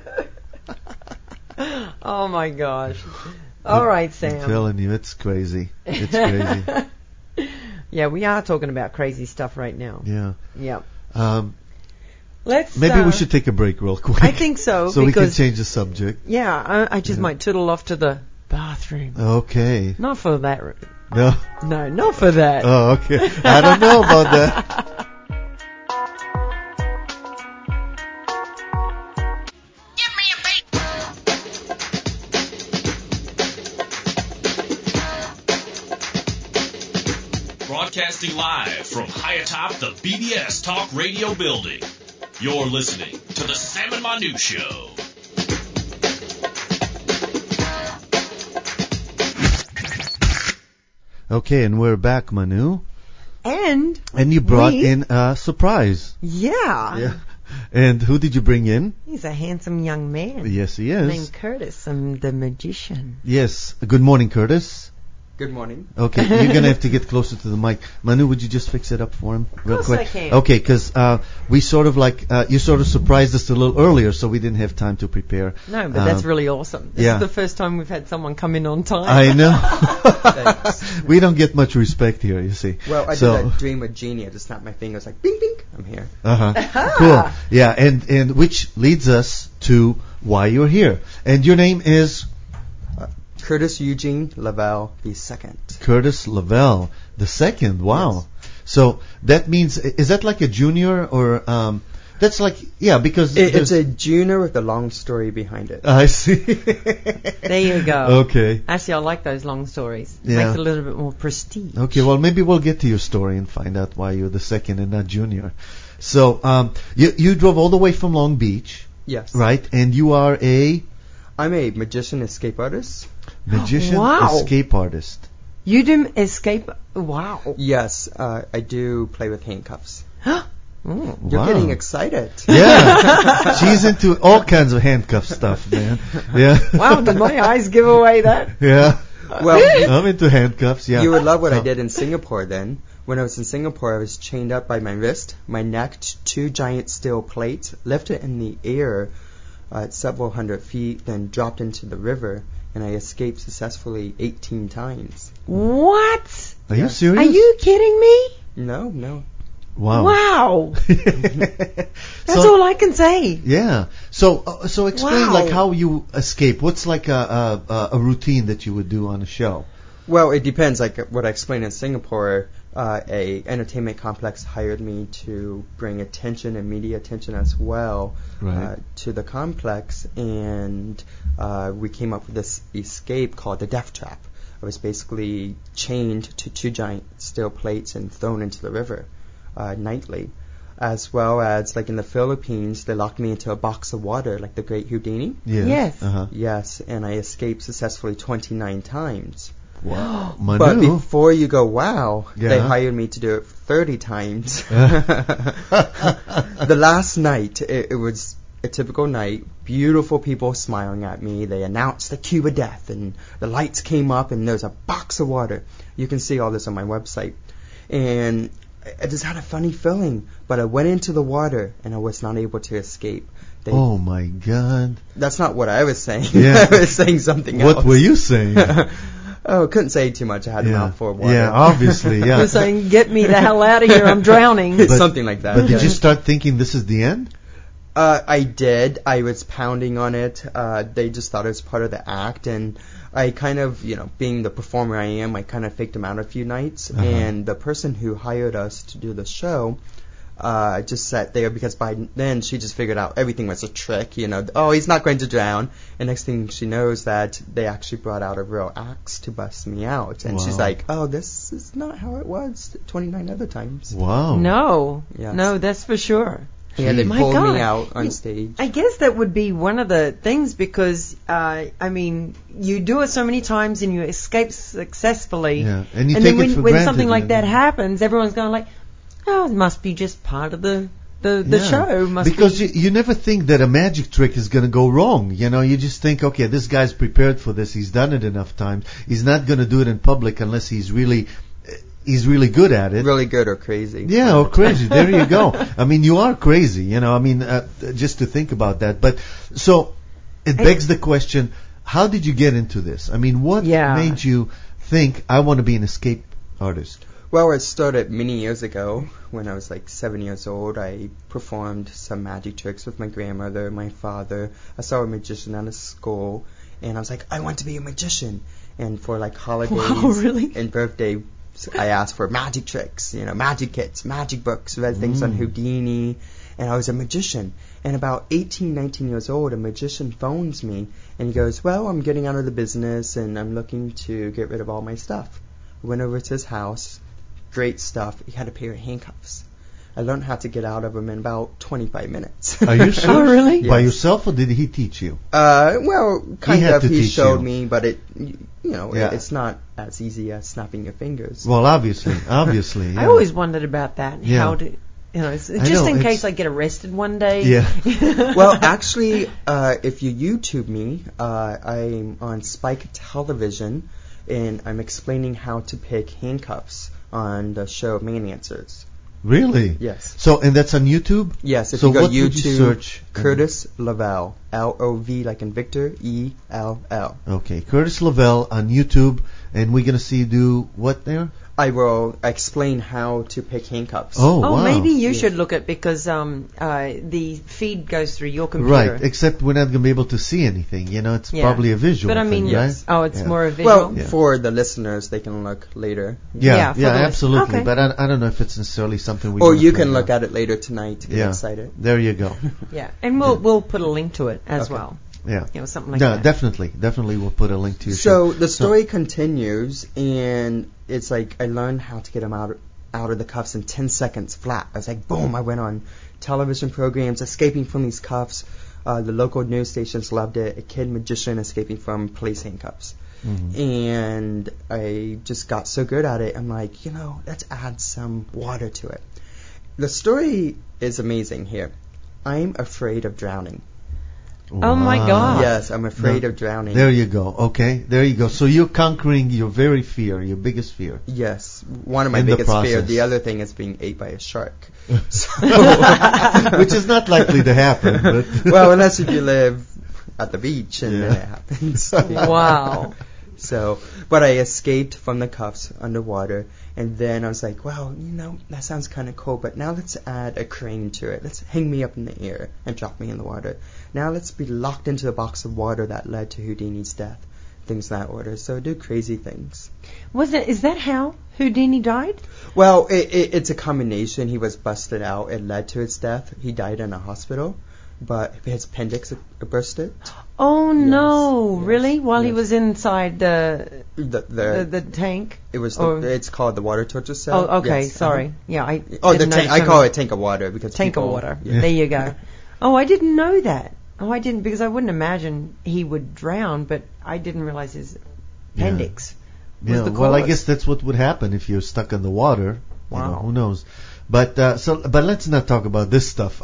Oh my gosh. All right, Sam. I'm telling you, it's crazy. It's crazy. Yeah, we are talking about crazy stuff right now. Yeah. Yeah. Let's. Maybe we should take a break real quick. I think so. So we can because, change the subject. Yeah, I just might tootle off to the bathroom. Okay. Not for that. No. No, not for that. Oh, okay. I don't know about that. Broadcasting live from high atop the BBS Talk Radio building. You're listening to the Sam and Manu Show. Okay, and we're back, Manu. And you brought we- in a surprise. yeah. Yeah. And who did you bring in? He's a handsome young man. Yes, he is. Named Curtis. I'm the magician. Yes. Good morning, Curtis. Good morning. Okay, you're going to have to get closer to the mic. Manu, would you just fix it up for him real course quick? I can. Okay, because we sort of you sort of surprised us a little earlier, so we didn't have time to prepare. No, but that's really awesome. This yeah. is the first time we've had someone come in on time. I know. Thanks. We don't get much respect here, you see. Well, I So- did that dream with Genie. I just snapped my fingers like, bing, bing, I'm here. Cool. Yeah, and which leads us to why you're here. And your name is Curtis Eugene Lavelle II. Curtis Lavelle the second. Wow. Yes. So that means, is that like a junior or that's like, yeah, because It's a junior with a long story behind it. I see. There you go. Okay. Actually, I like those long stories. Yeah. Makes it a little bit more prestige. Okay, well, maybe we'll get to your story and find out why you're the second and not junior. So, you drove all the way from Long Beach, Yes. right? And you are a I'm a magician escape artist. magician Wow. escape artist. You do escape. Wow. Yes, I do play with handcuffs. Mm. You're Wow. getting excited. Yeah, she's into all kinds of handcuff stuff, man. Yeah. Wow, did my eyes give away that? Yeah. Well, I'm into handcuffs. Yeah. you would love what I So- did in Singapore then. When I was in Singapore, I was chained up by my wrist, my neck to 2 giant steel plates, lifted in the air at several hundred feet, then dropped into the river, and I escaped successfully 18 times. What? Are you Yeah. serious? Are you kidding me? No. Wow. Wow. That's So- all I can say. Yeah. So explain Wow. like how you escape. What's like a routine that you would do on a show? Well, it depends. Like what I explained in Singapore, a entertainment complex hired me to bring attention and media attention as well Right. to the complex, and we came up with this escape called the Death Trap. I was basically chained to 2 giant steel plates and thrown into the river nightly. As well as, like in the Philippines, they locked me into a box of water, like the Great Houdini. Yes. Uh-huh. Yes, and I escaped successfully 29 times. Wow. But Manu. before you go, wow, Yeah. they hired me to do it 30 times. The last night, it was a typical night. Beautiful people smiling at me. They announced the cube of death, and the lights came up, and there's a box of water. You can see all this on my website. And I just had a funny feeling, but I went into the water, and I was not able to escape. Oh my God. That's not what I was saying. Yeah. I was saying something else. What were you saying? Oh, couldn't say too much. I had a Yeah. mouthful of water. Yeah, obviously, yeah. You're saying, get me the hell out of here, I'm drowning. But- Something like that. But did yeah. you start thinking this is the end? I did. I was pounding on it. They just thought it was part of the act, and I kind of, being the performer I am, I kind of faked them out a few nights. Uh-huh. And the person who hired us to do the show just sat there, because by then she just figured out everything was a trick. Oh, he's not going to drown. And next thing she knows, that they actually brought out a real axe to bust me out. And she's Wow. like, "Oh, this is not how it was 29 other times." Wow. No. Yes. No, that's for sure. Yeah, they My pulled God. me out on stage. I guess that would be one of the things, because, you do it so many times and you escape successfully. Yeah, and you and take then it for when granted, something like you that know. happens, everyone's going like, oh, it must be just part of the Yeah. show. Must because be. you never think that a magic trick is going to go wrong. You just think, okay, this guy's prepared for this. He's done it enough times. He's not going to do it in public unless he's really good at it. Really good or crazy. Yeah, or crazy. There you go. I mean, you are crazy, just to think about that. But so it begs the question, how did you get into this? I mean, what Yeah. made you think I want to be an escape artist? Well, it started many years ago when I was like 7 years old. I performed some magic tricks with my grandmother, my father. I saw a magician at a school, and I was like, I want to be a magician. And for like holidays Wow, really? and birthday, I asked for magic tricks, magic kits, magic books, read things on Houdini, and I was a magician. And about 18, 19 years old, a magician phones me, and he goes, well, I'm getting out of the business, and I'm looking to get rid of all my stuff. I went over to his house. Great stuff. He had a pair of handcuffs. I learned how to get out of them in about 25 minutes. Are you sure? Oh, really? By Yes. yourself, or did he teach you? Well, kind had of. to He teach showed you. me, but Yeah. it's not as easy as snapping your fingers. Well, obviously. Yeah. I always wondered about that. Yeah. How to, it's I just know, in it's- case I get arrested one day. Yeah. Well, actually, if you YouTube me, I'm on Spike Television, and I'm explaining how to pick handcuffs on the show Man Answers. Really? Yes. So, and that's on YouTube? Yes, if So you go what would you YouTube, search? Curtis Lavelle, Lov like in Victor, ELL. Okay, Curtis Lavelle on YouTube, and we're going to see you do what there? I will explain how to pick handcuffs. Oh, wow. Maybe you should look at because the feed goes through your computer. Right, except we're not going to be able to see anything. It's probably a visual But I mean, thing, right? it's more a visual. Well, for the listeners, they can look later. Yeah, for the absolutely. Okay. But I don't know if it's necessarily something we. Or you can look at it later tonight to get excited. There you go. Yeah, and we'll put a link to it as well. Yeah. Something like No, that. definitely we'll put a link to your So the story continues, and it's like I learned how to get him out of the cuffs in 10 seconds flat. I was like, boom, I went on television programs, escaping from these cuffs. The local news stations loved it. A kid magician escaping from police handcuffs. Mm-hmm. And I just got so good at it. I'm like, let's add some water to it. The story is amazing here. I'm afraid of drowning. Oh my God. Yes, I'm afraid of drowning. There you go. Okay, there you go. So you're conquering your your biggest fear. Yes, one of my In the biggest fears. process. The other thing is being ate by a shark. Which is not likely to happen. But Well, unless if you live at the beach and then it happens. Wow. So, but I escaped from the cuffs underwater, and then I was like, well, that sounds kind of cool, but now let's add a crane to it. Let's hang me up in the air and drop me in the water. Now let's be locked into a box of water that led to Houdini's death. Things in that order. So do crazy things. Is that how Houdini died? Well, it's a combination. He was busted out. It led to his death. He died in a hospital, but his appendix bursted. Oh no! Yes. Really? While he Yes. was inside the The tank? it was or- it's called the water torture cell. Oh, okay. Yes. Sorry. Yeah, I. Oh, the didn't know tank. I some- call it tank of water because tank of people- water. Yeah. There you go. Oh, I didn't know that. Oh, I didn't because I wouldn't imagine he would drown, but I didn't realize his appendix was the cause. well, I guess that's what would happen if you're stuck in the water. Wow. Who knows? But but let's not talk about this stuff.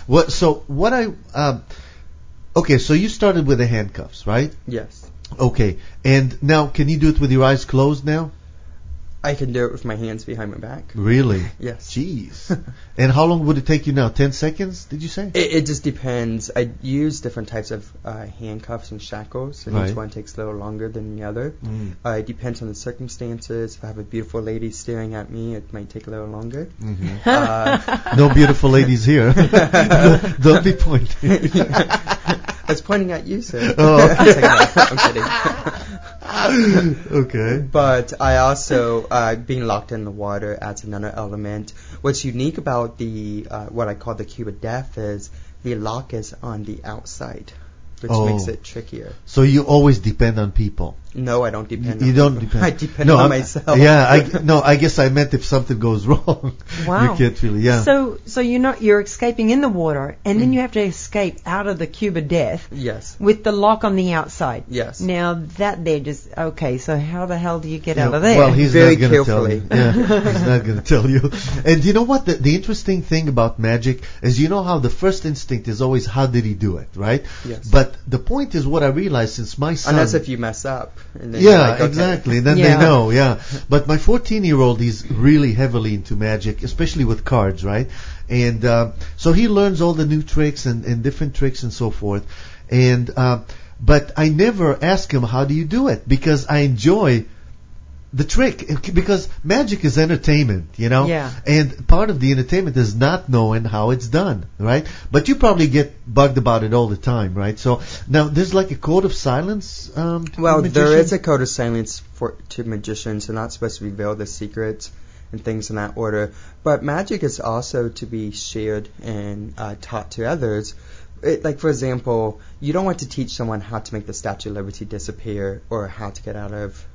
Okay, so you started with the handcuffs, right? Yes. Okay, and now can you do it with your eyes closed now? I can do it with my hands behind my back. Really? Yes. Jeez. And how long would it take you now? 10 seconds, did you say? It just depends. I use different types of handcuffs and shackles, and Right. each one takes a little longer than the other. Mm. It depends on the circumstances. If I have a beautiful lady staring at me, it might take a little longer. Mm-hmm. No beautiful ladies here. Don't be pointing. I was pointing at you, sir. Oh. I'm kidding. Okay. But I also, being locked in the water adds another element. What's unique about the what I call the cube of death is the lock is on the outside, which Oh. makes it trickier. So you always depend on people. No, I don't depend You on don't people. depend. I depend on myself. Yeah, I guess I meant if something goes wrong. Wow. You can't really, yeah. So you're escaping in the water, and then you have to escape out of the cube of death Yes. with the lock on the outside. Yes. Now that they're just okay. So how the hell do you get Yeah, out of there? Well, he's Very not going to tell carefully. you. Yeah, he's not going to tell you. And you know what? The interesting thing about magic is you know how the first instinct is always how did he do it, right? Yes. But the point is what I realized since my son... Unless if you mess up. And then you're Yeah, like, okay. exactly. Then Yeah. they know, yeah. But my 14-year-old, he's really heavily into magic, especially with cards, right? And so he learns all the new tricks and different tricks and so forth. And but I never ask him, how do you do it? Because I enjoy the trick. Because magic is entertainment, you know? Yeah. And part of the entertainment is not knowing how it's done, right? But you probably get bugged about it all the time, right? So now there's like a code of silence. Well, to there magicians? is a code of silence to magicians. They're not supposed to reveal the secrets and things in that order. But magic is also to be shared and taught to others. Like, for example, you don't want to teach someone how to make the Statue of Liberty disappear or how to get out of,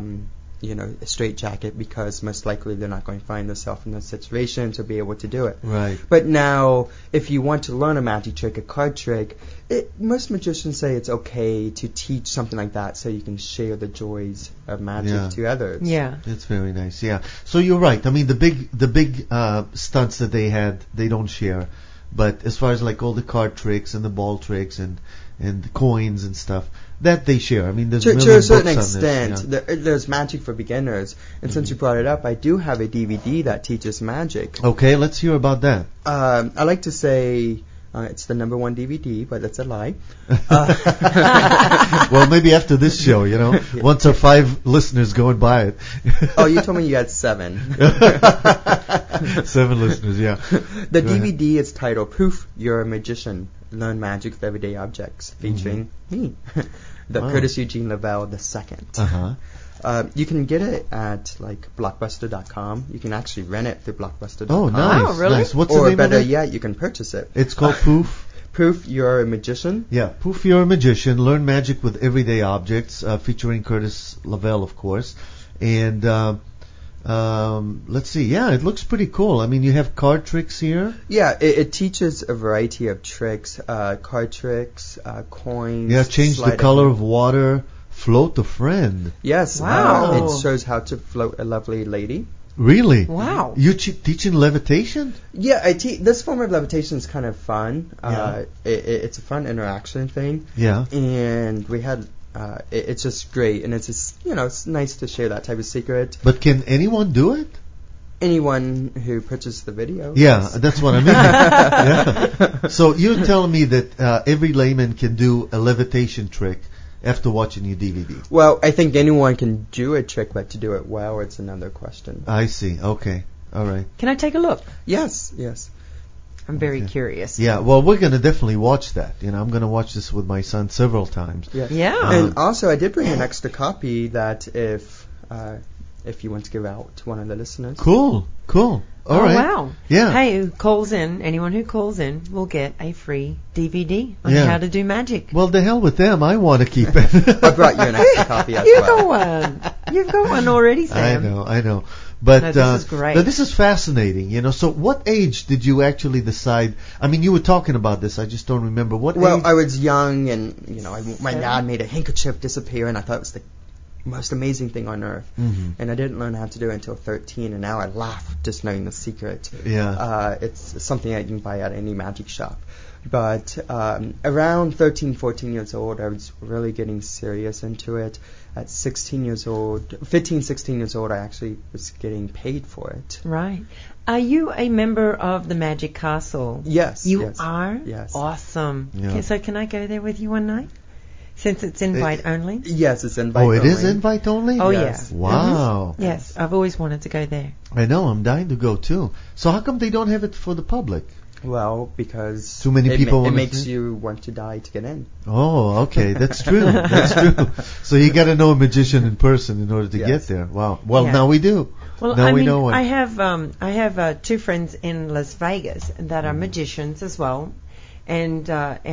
a straitjacket, because most likely they're not going to find themselves in those situations or be able to do it. Right. But now, if you want to learn a magic trick, a card trick, most magicians say it's okay to teach something like that so you can share the joys of magic Yeah. to others. Yeah. That's very nice. Yeah. So you're right. I mean, the big stunts that they had, they don't share. But as far as like all the card tricks and the ball tricks and coins and stuff, that they share. I mean, there's To million a certain books on this, extent, yeah. there's magic for beginners. And since you brought it up, I do have a DVD that teaches magic. Okay, let's hear about that. I like to say It's the #1 DVD, but that's a lie. Well, maybe after this show, once our 5 listeners go and buy it. Oh, you told me you had 7. 7 listeners, yeah. The DVD is titled Poof, You're a Magician. Learn Magic with Everyday Objects, featuring me, the Curtis Eugene Lavelle II. Uh-huh. You can get it at Blockbuster.com. You can actually rent it through Blockbuster.com. Oh, nice. Wow, really? Nice. What's the Or name better of it? yet, you can purchase it. It's called Poof. Poof, You're a Magician. Yeah, Poof, You're a Magician. Learn Magic with Everyday Objects, featuring Curtis Lavelle, of course. And let's see. Yeah, it looks pretty cool. I mean, you have card tricks here. Yeah, it teaches a variety of tricks, card tricks, coins. Yeah, change the sleight color hand. of water. Float a friend. Yes. Wow. It shows how to float a lovely lady. Really? Wow. You teaching levitation? Yeah, this form of levitation is kind of fun. Yeah. It's a fun interaction thing. Yeah. And we had, it's just great. And it's just, it's nice to share that type of secret. But can anyone do it? Anyone who purchased the video. Yeah, yes. that's what I mean. Yeah. So you're telling me that every layman can do a levitation trick after watching your DVD? Well, I think anyone can do a trick, but to do it well, it's another question. I see. Okay. All right. Can I take a look? Yes. I'm very curious. Yeah, well, we're going to definitely watch that. I'm going to watch this with my son several times. Yeah. And also, I did bring an extra copy that if you want to give out to one of the listeners. Cool. All right. Wow. Yeah. Hey, anyone who calls in will get a free DVD on Yeah. how to do magic. Well, the hell with them. I want to keep it. I brought you an extra copy as You've well. got one. You've got one already, Sam. I know. But No, this is great. Now this is fascinating. So what age did you actually decide? I mean, you were talking about this. I just don't remember. What Well, age? I was young, and my dad made a handkerchief disappear, and I thought it was the most amazing thing on earth. Mm-hmm. And I didn't learn how to do it until 13, and now I laugh just knowing the secret. Yeah. It's something that you can buy at any magic shop. But around 13, 14 years old, I was really getting serious into it. At 15, 16 years old, I actually was getting paid for it. Right. Are you a member of the Magic Castle? Yes. You yes. are? Yes. Awesome. Yeah. Okay, so can I go there with you one night? Since it's invite only? Yes, it's invite Oh, it only. is invite only? Oh, Yes. yeah. Wow. Yes, I've always wanted to go there. I know. I'm dying to go too. So how come they don't have it for the public? Well, because Too many people it wanna makes see? you want to die to get in. Oh, okay. That's true. That's true. So you got to know a magician in person in order to Yes. get there. Wow. Well, Yeah. now we do. Well, now I we mean, know one. I have 2 friends in Las Vegas that are magicians as well, and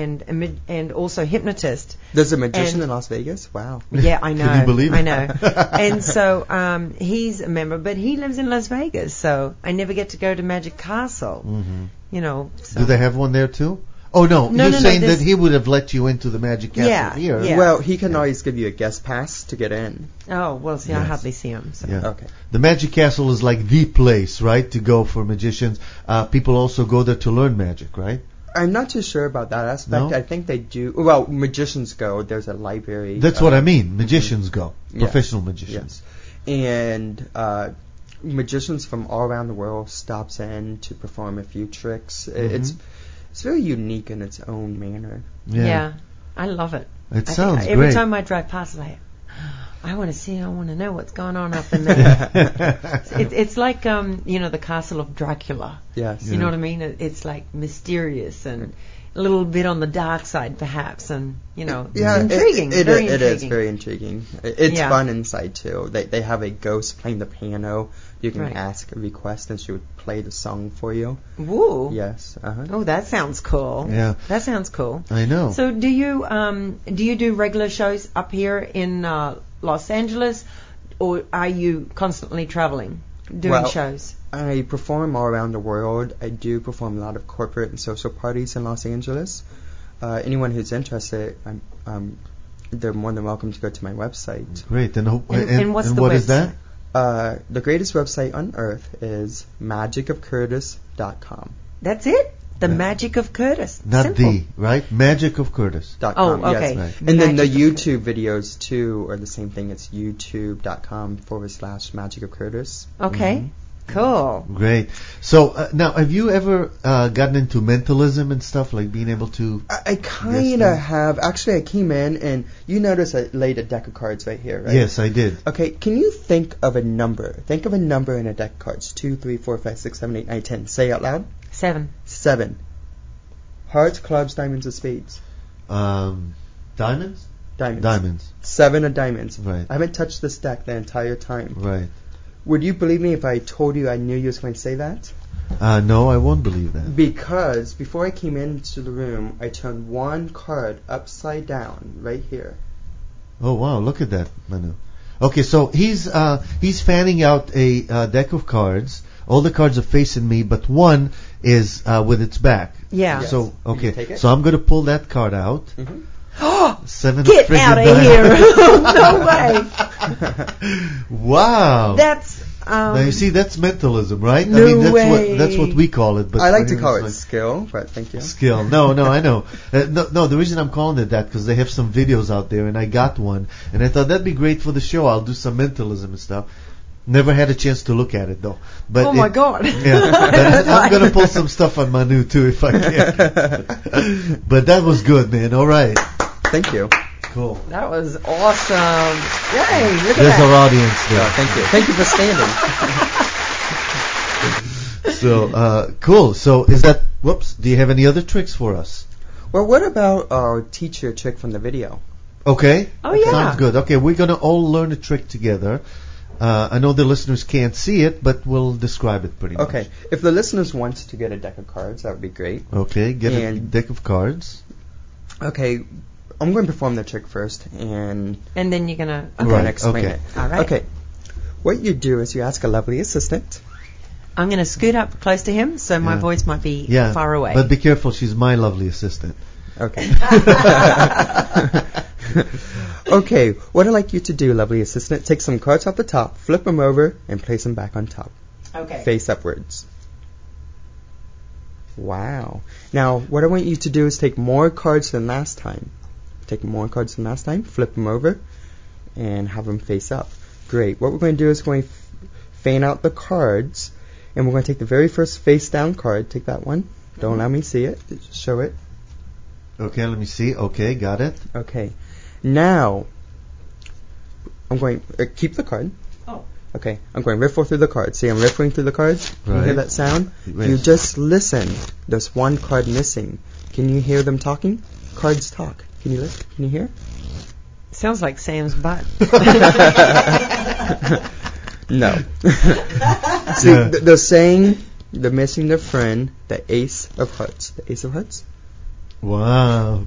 also hypnotists. There's a magician And- in Las Vegas? Wow. Yeah, I know. Can you believe it? I know. And so he's a member, but he lives in Las Vegas, so I never get to go to Magic Castle. Mhm. So. Do they have one there too? Oh no, No, you're no, saying this- that he would have let you into the Magic Castle Yeah, here. yeah. Well, he can always give you a guest pass to get in. Oh, well, see, I Yes. hardly see him. So. Yeah. Okay. The Magic Castle is like the place, right, to go for magicians. People also go there to learn magic, right? I'm not too sure about that aspect. No? I think they do. Well, magicians go. There's a library. That's what I mean. Magicians go. Yes. Professional magicians. Yes. And magicians from all around the world stops in to perform a few tricks. It's very unique in its own manner. Yeah, I love it. It I sounds think every great. time I drive past, I want to see, I want to know what's going on up in there. It's like, the castle of Dracula. Yes. You know what I mean? It's like mysterious and a little bit on the dark side, perhaps, and Yeah, it's intriguing. It very is intriguing. very intriguing. It's Yeah. fun inside too. They have a ghost playing the piano. You can Right. ask a request, and she would play the song for you. Woo. Yes. Uh-huh. Oh, that sounds cool. Yeah. That sounds cool. I know. So, do you do regular shows up here in Los Angeles, or are you constantly traveling doing Well, shows? I perform all around the world. I do perform a lot of corporate and social parties in Los Angeles. Anyone who's interested, they're more than welcome to go to my website. Great. And what's the what website? is that? The greatest website on earth is magicofcurtis.com. That's it. The Yeah. Magic of Curtis. Not Simple. the, right? Magic of Curtis. Oh, okay. Yes. Right. And then the Magic of YouTube videos too are the same thing. It's youtube.com/Magic of Curtis. Okay. Mm-hmm. Cool. Great. So now, have you ever gotten into mentalism and stuff, like being able to? I kind of have. Actually, I came in and you notice I laid a deck of cards right here, right? Yes, I did. Okay, can you think of a number? Think of a number in a deck of cards. 2, 3, 4, 5, 6, 7, 8, 9, 10. Say it out loud. 7. 7. Hearts, clubs, diamonds, or spades? Diamonds? Diamonds. Diamonds. 7 of diamonds. Right. I haven't touched this deck the entire time. Right. Would you believe me if I told you I knew you was going to say that? No, I won't believe that. Because before I came into the room, I turned one card upside down right here. Oh wow! Look at that, Manu. Okay, so he's fanning out a deck of cards. All the cards are facing me, but one is with its back. Yeah. Yes. So Can you take okay, it? so I'm going to pull that card out. Mm-hmm. 7 Get friggin' out of diamonds. here! No way. Wow. That's Now you see, that's mentalism, right? No I mean, way. that's what we call it. But I like for to him call it's it like skill, but thank you. skill. No, I know. No, the reason I'm calling it that because they have some videos out there, and I got one, and I thought that'd be great for the show. I'll do some mentalism and stuff. Never had a chance to look at it though. But my God. Yeah, but I'm gonna pull some stuff on Manu too if I can. But that was good, man. All right, Thank you. cool. That was awesome. Yay, look at There's that. our audience there. Thank you. Thank you for standing. So cool. So is that? Whoops. Do you have any other tricks for us? Well, what about our teacher trick from the video? Okay. Oh, yeah. Sounds good. Okay, we're gonna all learn a trick together. I know the listeners can't see it, but we'll describe it pretty much. Okay, if the listeners want to get a deck of cards, that would be great. Okay, get a And- deck of cards. Okay, I'm going to perform the trick first, and And then you're gonna. I'm Right, going to explain okay. it. All right. Okay, what you do is you ask a lovely assistant. I'm gonna scoot up close to him, so my Yeah. voice might be Yeah, far away. but be careful. She's my lovely assistant. Okay. Okay, what I'd like you to do, lovely assistant, take some cards off the top, flip them over, and place them back on top, Okay. face upwards. Wow. Now, what I want you to do is take more cards than last time. Take more cards than last time, flip them over, and have them face up. Great. What we're going to do is going to fan out the cards, and we're going to take the very first face down card. Take that one. Don't allow me to see it. Just show it. Okay, let me see. Okay, got it. Okay. Now, I'm going keep the card. Oh. Okay. I'm going riffle through the cards. See, I'm riffling through the cards. Can you hear Right. that sound? Right. You just listen. There's one card missing. Can you hear them talking? Cards talk. Can you listen? Can you hear? Sounds like Sam's butt. No. See, Yeah. they're saying they're missing their friend, the Ace of Hearts. The Ace of Hearts? Wow.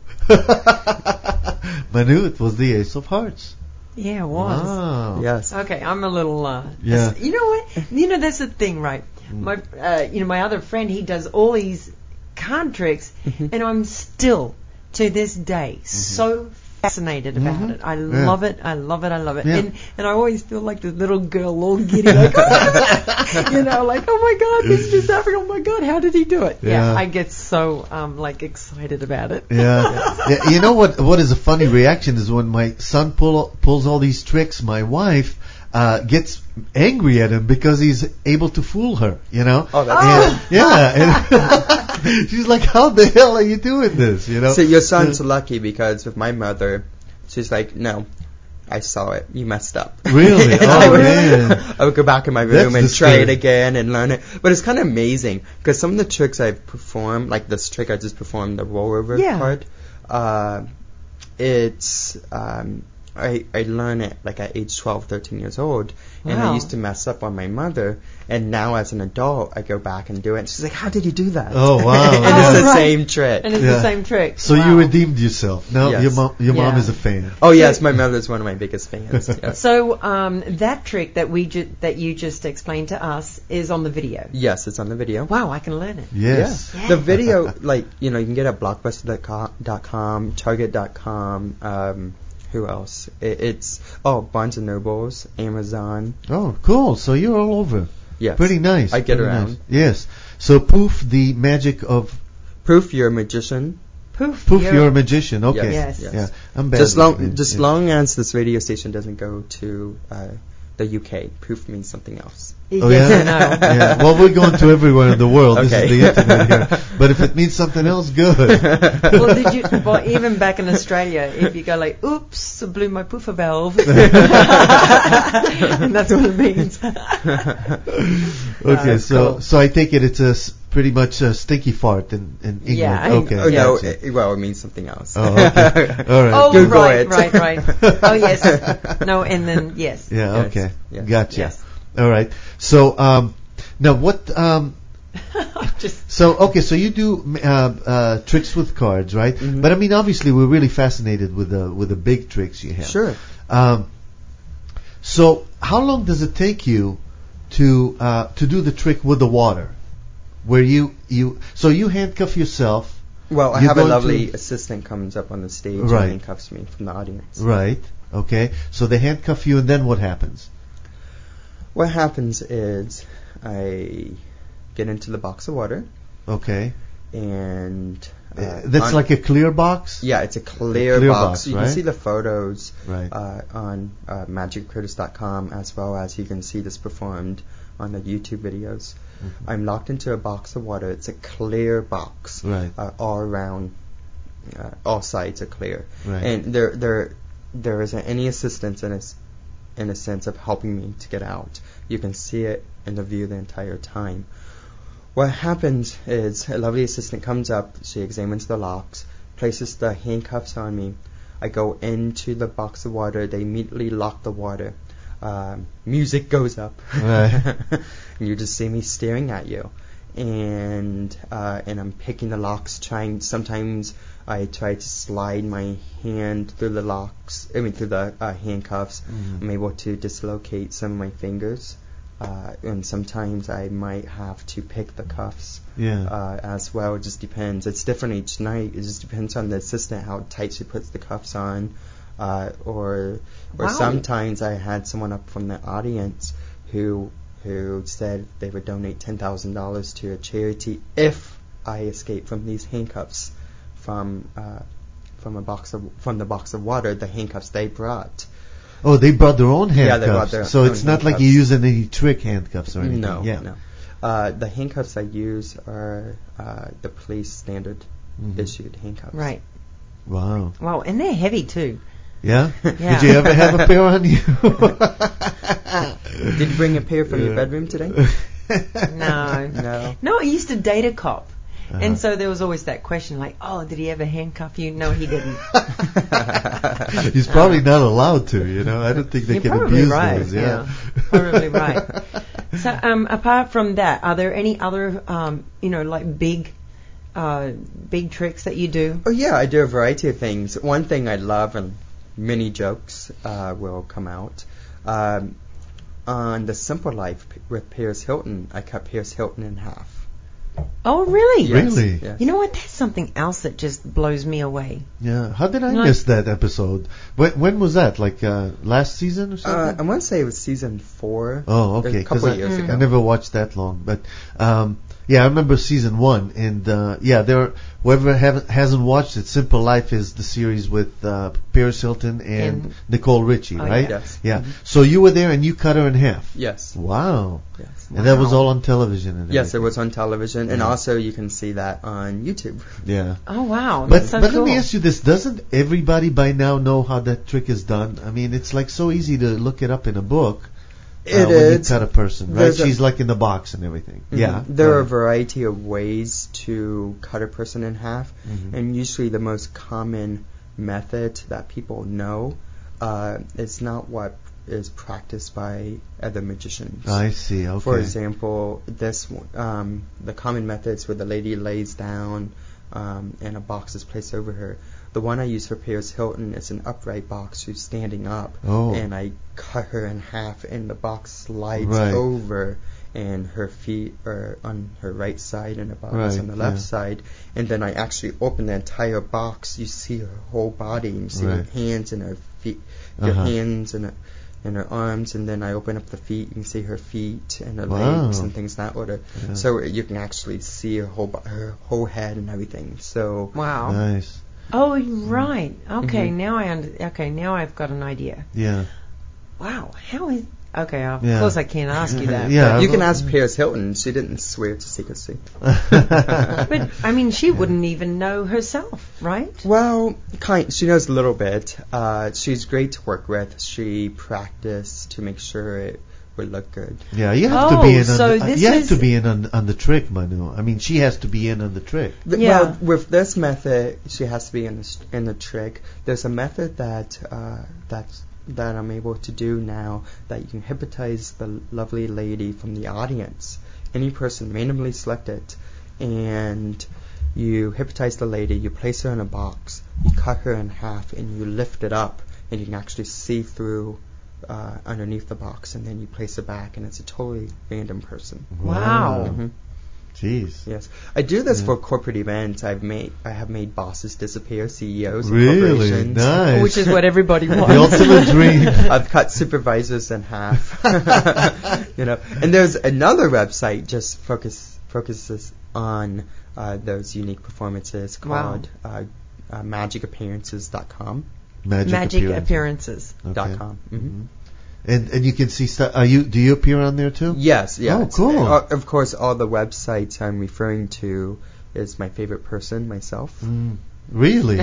Manu, it was the Ace of Hearts. Yeah, it was. Wow. Yes. Okay, I'm a little. Yeah. You know what? You know that's the thing, right? My, my other friend, he does all these card tricks, and I'm still to this day so fascinated about it. I love it. I love it. I love it. Yeah. And I always feel like the little girl, all giddy, like, like, oh my God, this just happened. Oh my God, how did he do it? Yeah. I get so excited about it. Yeah. You know what is a funny reaction is when my son pulls all these tricks, my wife gets angry at him because he's able to fool her, you know? Oh, that's And she's like, how the hell are you doing this, you know? So your son's lucky because with my mother, she's like, no, I saw it. You messed up. Really? And Oh, man. I would go back in my That's room the and try it spirit. again and learn it. But it's kind of amazing because some of the tricks I perform, like this trick I just performed, the rollover Yeah. card, it's I learned it like at age 12, 13 years old, and I Wow. used to mess up on my mother. And now as an adult, I go back and do it. And she's like, "How did you do that?" Oh, wow. And Yeah. it's the Right. same trick. And it's Yeah. the same trick. So Wow. you redeemed yourself. No, Yes. your mom Yeah. is a fan. Oh yes, my mother's one of my biggest fans. Yes. So that trick that that you just explained to us is on the video. Yes, it's on the video. Wow, I can learn it. Yes. Yeah. The video, you can get it at blockbuster.com, target.com, who else? It's Barnes & Nobles, Amazon. Oh, cool. So you're all over. Yes. Pretty nice. I get pretty around. nice. Yes. So Poof, the magic of Proof you're a magician. Poof. Poof, you're a magician. Okay. Yes. Yes. Yeah. I'm bad. Just with names. long as this radio station doesn't go to the UK. Poof means something else. Oh, Yes yeah? and no. Yeah. Well, we're going to everywhere in the world. This Okay. is the internet here. But if it means something else, good. Well, well, even back in Australia, if you go like, oops, I blew my poofer valve. And that's what it means. Okay, cool. so I take it it's pretty much a stinky fart in England. Yeah, Okay. Oh no, gotcha. it means something else. Oh, okay. All right. Oh, Google right, it. right. Oh, yes. No, and then, yes. Yeah, Yes, okay. yes, Gotcha. yes. All right. So, now what, Just, so you do tricks with cards, right? Mhm. But I mean, obviously, we're really fascinated with the big tricks you have. Sure. So, how long does it take you to do the trick with the water, where you handcuff yourself, Well, I You have a go lovely to- assistant comes up on the stage Right. and handcuffs me from the audience. right? Okay. So they handcuff you, and then what happens? What happens is I get into the box of water Okay. and That's on- like a clear box. yeah, it's a clear, clear box. box, You right? can see the photos Right. on magiccritters.com, as well as you can see this performed on the YouTube videos. Mm-hmm. I'm locked into a box of water. It's a clear box, Right. all around. All sides are clear, Right. and there isn't any assistance in a sense of helping me to get out. You can see it in the view the entire time. What happens is a lovely assistant comes up, she examines the locks, places the handcuffs on me. I go into the box of water, they immediately lock the water. Music goes up, Right. and you just see me staring at you. And I'm picking the locks, sometimes I try to slide my hand through the locks, through the handcuffs. Mhm. I'm able to dislocate some of my fingers. And sometimes I might have to pick the cuffs Yeah. as well. It just depends. It's different each night. It just depends on the assistant how tight she puts the cuffs on. Or Wow. sometimes I had someone up from the audience who said they would donate $10,000 to a charity if I escape from these handcuffs from the box of water. The handcuffs they brought. Oh, they brought their own handcuffs. Yeah, they brought their so own it's not like handcuffs. you're using any trick handcuffs or anything. No, Yeah. no. The handcuffs I use are the police standard Mhm. issued handcuffs. right. Wow. Wow, and they're heavy too. Yeah? Yeah. Did you ever have a pair on you? Did you bring a pair from your Yeah. bedroom today? No. No. No, I used to date a cop. Uh-huh. And so there was always that question like, oh, did he ever handcuff you? No, he didn't. He's probably not allowed to, I don't think they You're can probably abuse right. those. Yeah. Probably right. So, apart from that, are there any other, like big tricks that you do? Oh yeah, I do a variety of things. One thing I love, and many jokes will come out. On The Simple Life with Paris Hilton, I cut Paris Hilton in half. Oh, really? Yes, Really? yes. You know what? That's something else that just blows me away. Yeah. How did I No. miss that episode? When was that? Like last season or I something? want to say it was season 4. Oh, okay. A couple 'cause of years I ago. never watched that long, but yeah, I remember season 1, and whoever hasn't watched it, Simple Life is the series with Paris Hilton and And- Nicole Richie, Oh, right? Yes. Yeah. Mhm. So you were there and you cut her in half. Yes. Wow. Yes. And that was Wow. all on television. And Yes, it everything. was on television, and Yeah. also you can see that on YouTube. Yeah. Oh, wow. But That's so but cool. let me ask you this: doesn't everybody by now know how that trick is done? I mean, it's like so easy to look it up in a book. It when you is. cut a person, right? There's a- She's like in the box and everything. Yeah. There are a Right. variety of ways to cut a person in half, Mhm. and usually the most common method that people know is not what is practiced by other magicians. I see. Okay. For example, the common methods where the lady lays down and a box is placed over her. The one I use for Paris Hilton is an upright box. She's standing up, Oh. and I cut her in half, and the box slides Right. over, and her feet are on her right side, and her body's Right, on the left yeah. side. And then I actually open the entire box. You see her whole body, and you see her Right. hands and her feet, her Uh-huh. hands and her arms, and then I open up the feet. You can see her feet and her Wow. legs and things in that order. Yeah. So you can actually see her whole head and everything. So Wow. Nice. Oh, right. Okay, Mhm. now Now I've got an idea. Yeah. Wow. Okay, of Yeah. course I can't ask you that. Yeah. You can ask Paris Hilton. She didn't swear to secrecy. But, I mean, she wouldn't even know herself, right? Well, she knows a little bit. She's great to work with. She practiced to make sure it would look good. Yeah, you have to be in. so On, this you have is- to be in on the trick, Manu. I mean, she has to be in on the trick. Yeah. Well, with this method, she has to be in the trick. There's a method that I'm able to do now that you can hypnotize the lovely lady from the audience. Any person randomly selected, and you hypnotize the lady. You place her in a box. You cut her in half, and you lift it up, and you can actually see through underneath the box, and then you place it back, and it's a totally random person. Wow. Mhm. Jeez. Yes, I do this for corporate events. I have made bosses disappear, CEOs of Really corporations. nice. Which is what everybody the wants. ultimate dream. I've cut supervisors in half. And there's another website just focuses on those unique performances called magicappearances.com. Magic Appearances. Okay. .com. Mm-hmm. And you can see stuff. Do you appear on there too? Yes, yes. Oh, cool. Of course, all the websites I'm referring to is my favorite person, myself. Really?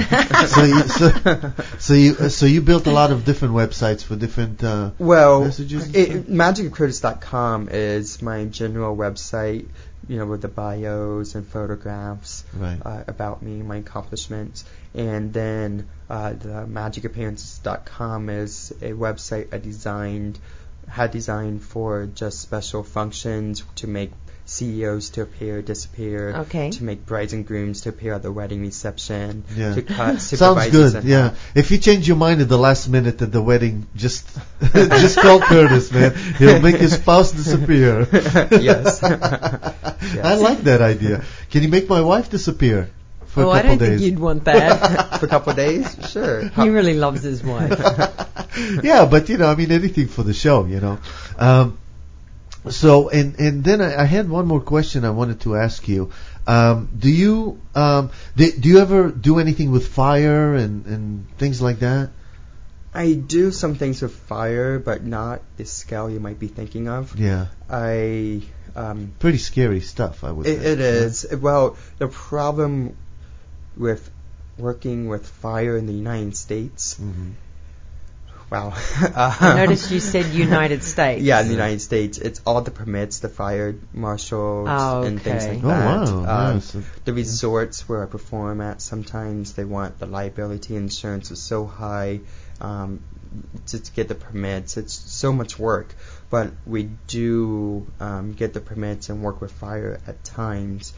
so you built a lot of different websites for different messages. And stuff? Magicappearances.com is my general website, with the bios and photographs Right. about me, my accomplishments. And then the magicappearances.com is a website I had designed for just special functions to make CEOs to appear, disappear, Okay. to make brides and grooms to appear at the wedding reception, Yeah. to cut Sounds supervisors good. in Yeah. half. If you change your mind at the last minute at the wedding, just call Curtis, man. He'll make his spouse disappear. Yes. I like that idea. Can you make my wife disappear for Oh, a I couple don't think days? you'd want that. For a couple of days? Sure. He really loves his wife. Yeah, but anything for the show, So, and then I had one more question I wanted to ask you. Do you ever do anything with fire and things like that? I do some things with fire, but not the scale you might be thinking of. Yeah. Pretty scary stuff, I would say. It is. Well, the problem with working with fire in the United States. Mm-hmm. Wow. I noticed you said United States. Yeah, in the United States, it's all the permits, the fire marshals, and things okay. like Oh, that. wow. Nice. The resorts where I perform at, sometimes they want the liability insurance is so high to get the permits. It's so much work, but we do get the permits and work with fire at times.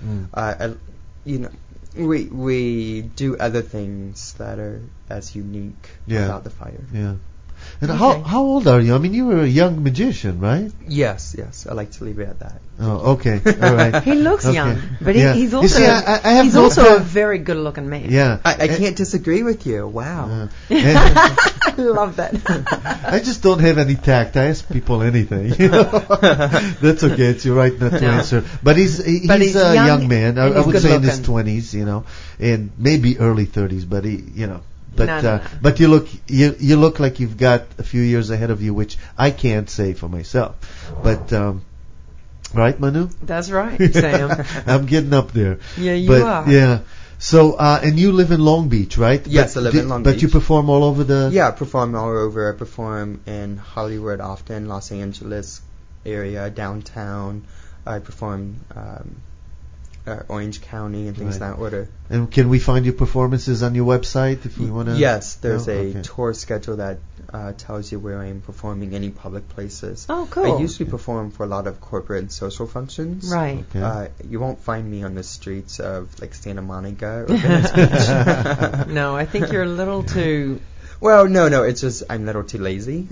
We do other things that are as unique about the fire. Yeah. And how old are you? I mean, you were a young magician, right? Yes. I like to leave it at that. Oh, okay. All right. He looks Okay. young, but Yeah. he's You also see, I have he's no also a time. very good-looking man. Yeah. I can't disagree with you. Wow. And I love that. I just don't have any tact. I ask people anything. That's okay. It's your right not to No. answer. But he's he's a young young man. I and he's would say in his good-looking. 20s, and maybe early 30s. But But No. but you look like you've got a few years ahead of you, which I can't say for myself. But right, Manu? That's right, Sam. I'm getting up there. Yeah, you but, are. Yeah. So and you live in Long Beach, right? Yes, But I live in Long But Beach. you perform all over the. Yeah, I perform all over. I perform in Hollywood often, Los Angeles area, downtown. I perform Orange County and things Right. of that order. And can we find your performances on your website if we want to? Yes, there's Oh, a okay. tour schedule that tells you where I am performing any public places. Oh, cool. I usually perform for a lot of corporate and social functions. Right. Okay. You won't find me on the streets of like Santa Monica or Venice Beach. No, I think you're a little too. Well, no, it's just I'm a little too lazy.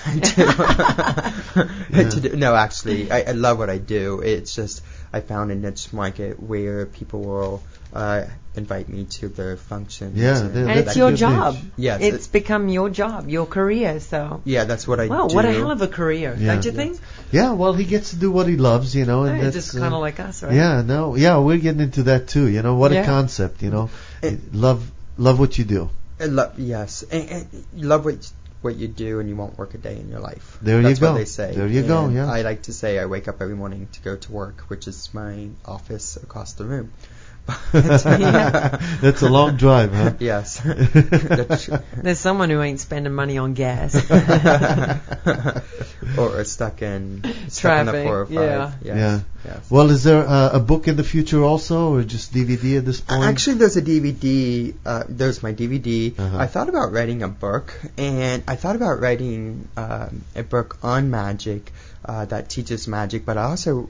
No, actually, I love what I do. It's just I found a niche market where people will invite me to their functions. Yeah, And That's it's your good job. niche. Yes, It's become your job, your career. So. yeah, that's what I Wow, do. what a hell of a career, Yeah. don't you think? Yeah, well, he gets to do what he loves, and Hey, that's just kind of like us, right? Yeah, no, yeah, we're getting into that too. What a Yeah. concept. Love what you do. Yes, and love what you do and you won't work a day in your life. There That's you go. what they say. There you go, And yeah. I like to say I wake up every morning to go to work, which is my office across the room. That's a long drive, huh? Yes. There's someone who ain't spending money on gas. Or stuck in the Traffic, 405. yeah. Yes. Yeah. Yes. Well, is there a book in the future also, or just DVD at this point? Actually, there's a DVD. There's my DVD. Uh-huh. I thought about writing a book, and I thought about writing a book on magic that teaches magic. But I also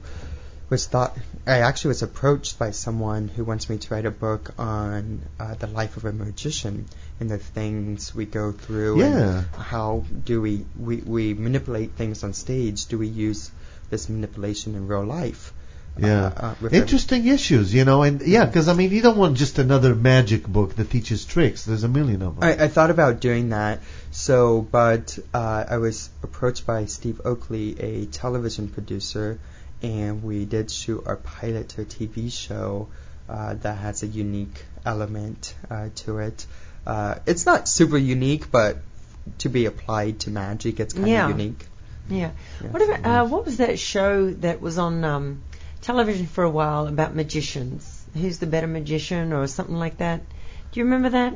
I actually was approached by someone who wants me to write a book on the life of a magician and the things we go through. Yeah. And how do we manipulate things on stage? Do we use this manipulation in real life? Yeah. With Interesting issues, and because you don't want just another magic book that teaches tricks. There's a million of them. I thought about doing that, but I was approached by Steve Oakley, a television producer, and we did shoot our pilot to a TV show that has a unique element to it. It's not super unique, but to be applied to magic, it's kind of unique. Yeah. Yeah. What was that show that was on television for a while about magicians? Who's the better magician or something like that? Do you remember that?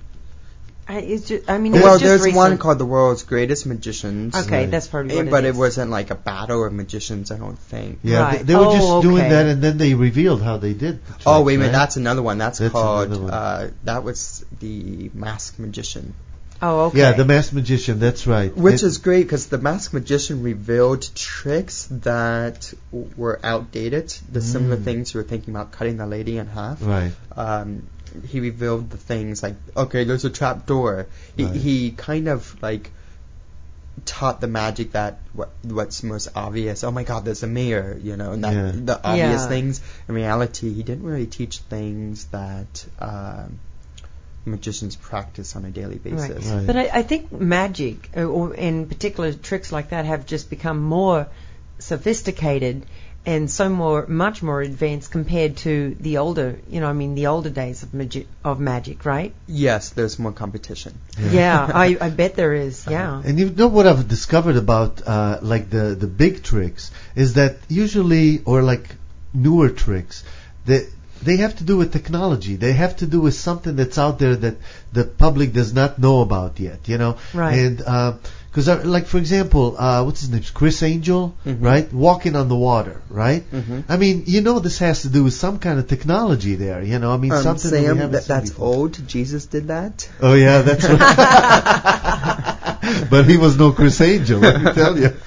It's just There's recent. one called The World's Greatest Magicians. Okay, Right. that's probably what But it it is. wasn't like a battle of magicians, I don't think. Yeah, Right. they were just doing okay. that, and then they revealed how they did. The Oh, tricks, wait a minute, right? that's another one. That's called, another one. that was The Masked Magician. Oh, okay. Yeah, the Masked Magician. That's right. Which is great because the Masked Magician revealed tricks that were outdated. The similar things you were thinking about cutting the lady in half. right. He revealed the things like, okay, there's a trap door. Right. He kind of like taught the magic that what's most obvious. Oh my God, there's a mirror, and that Yeah. the obvious Yeah. things. In reality, he didn't really teach things that magicians practice on a daily basis. Right. But I think magic, or in particular tricks like that, have just become more sophisticated and much more advanced compared to the older, the older days of magic, right? Yes, there's more competition. Yeah, I bet there is. Yeah. And you know what I've discovered about like the big tricks is that usually, or like newer tricks, they have to do with technology. They have to do with something that's out there that the public does not know about yet, Right. And because, like, for example, what's his name? Chris Angel, right? Walking on the water, right? This has to do with some kind of technology there, something that we Sam, haven't seen that's before. old. Jesus did that. Oh, yeah, that's right. But he was no Chris Angel, let me tell you.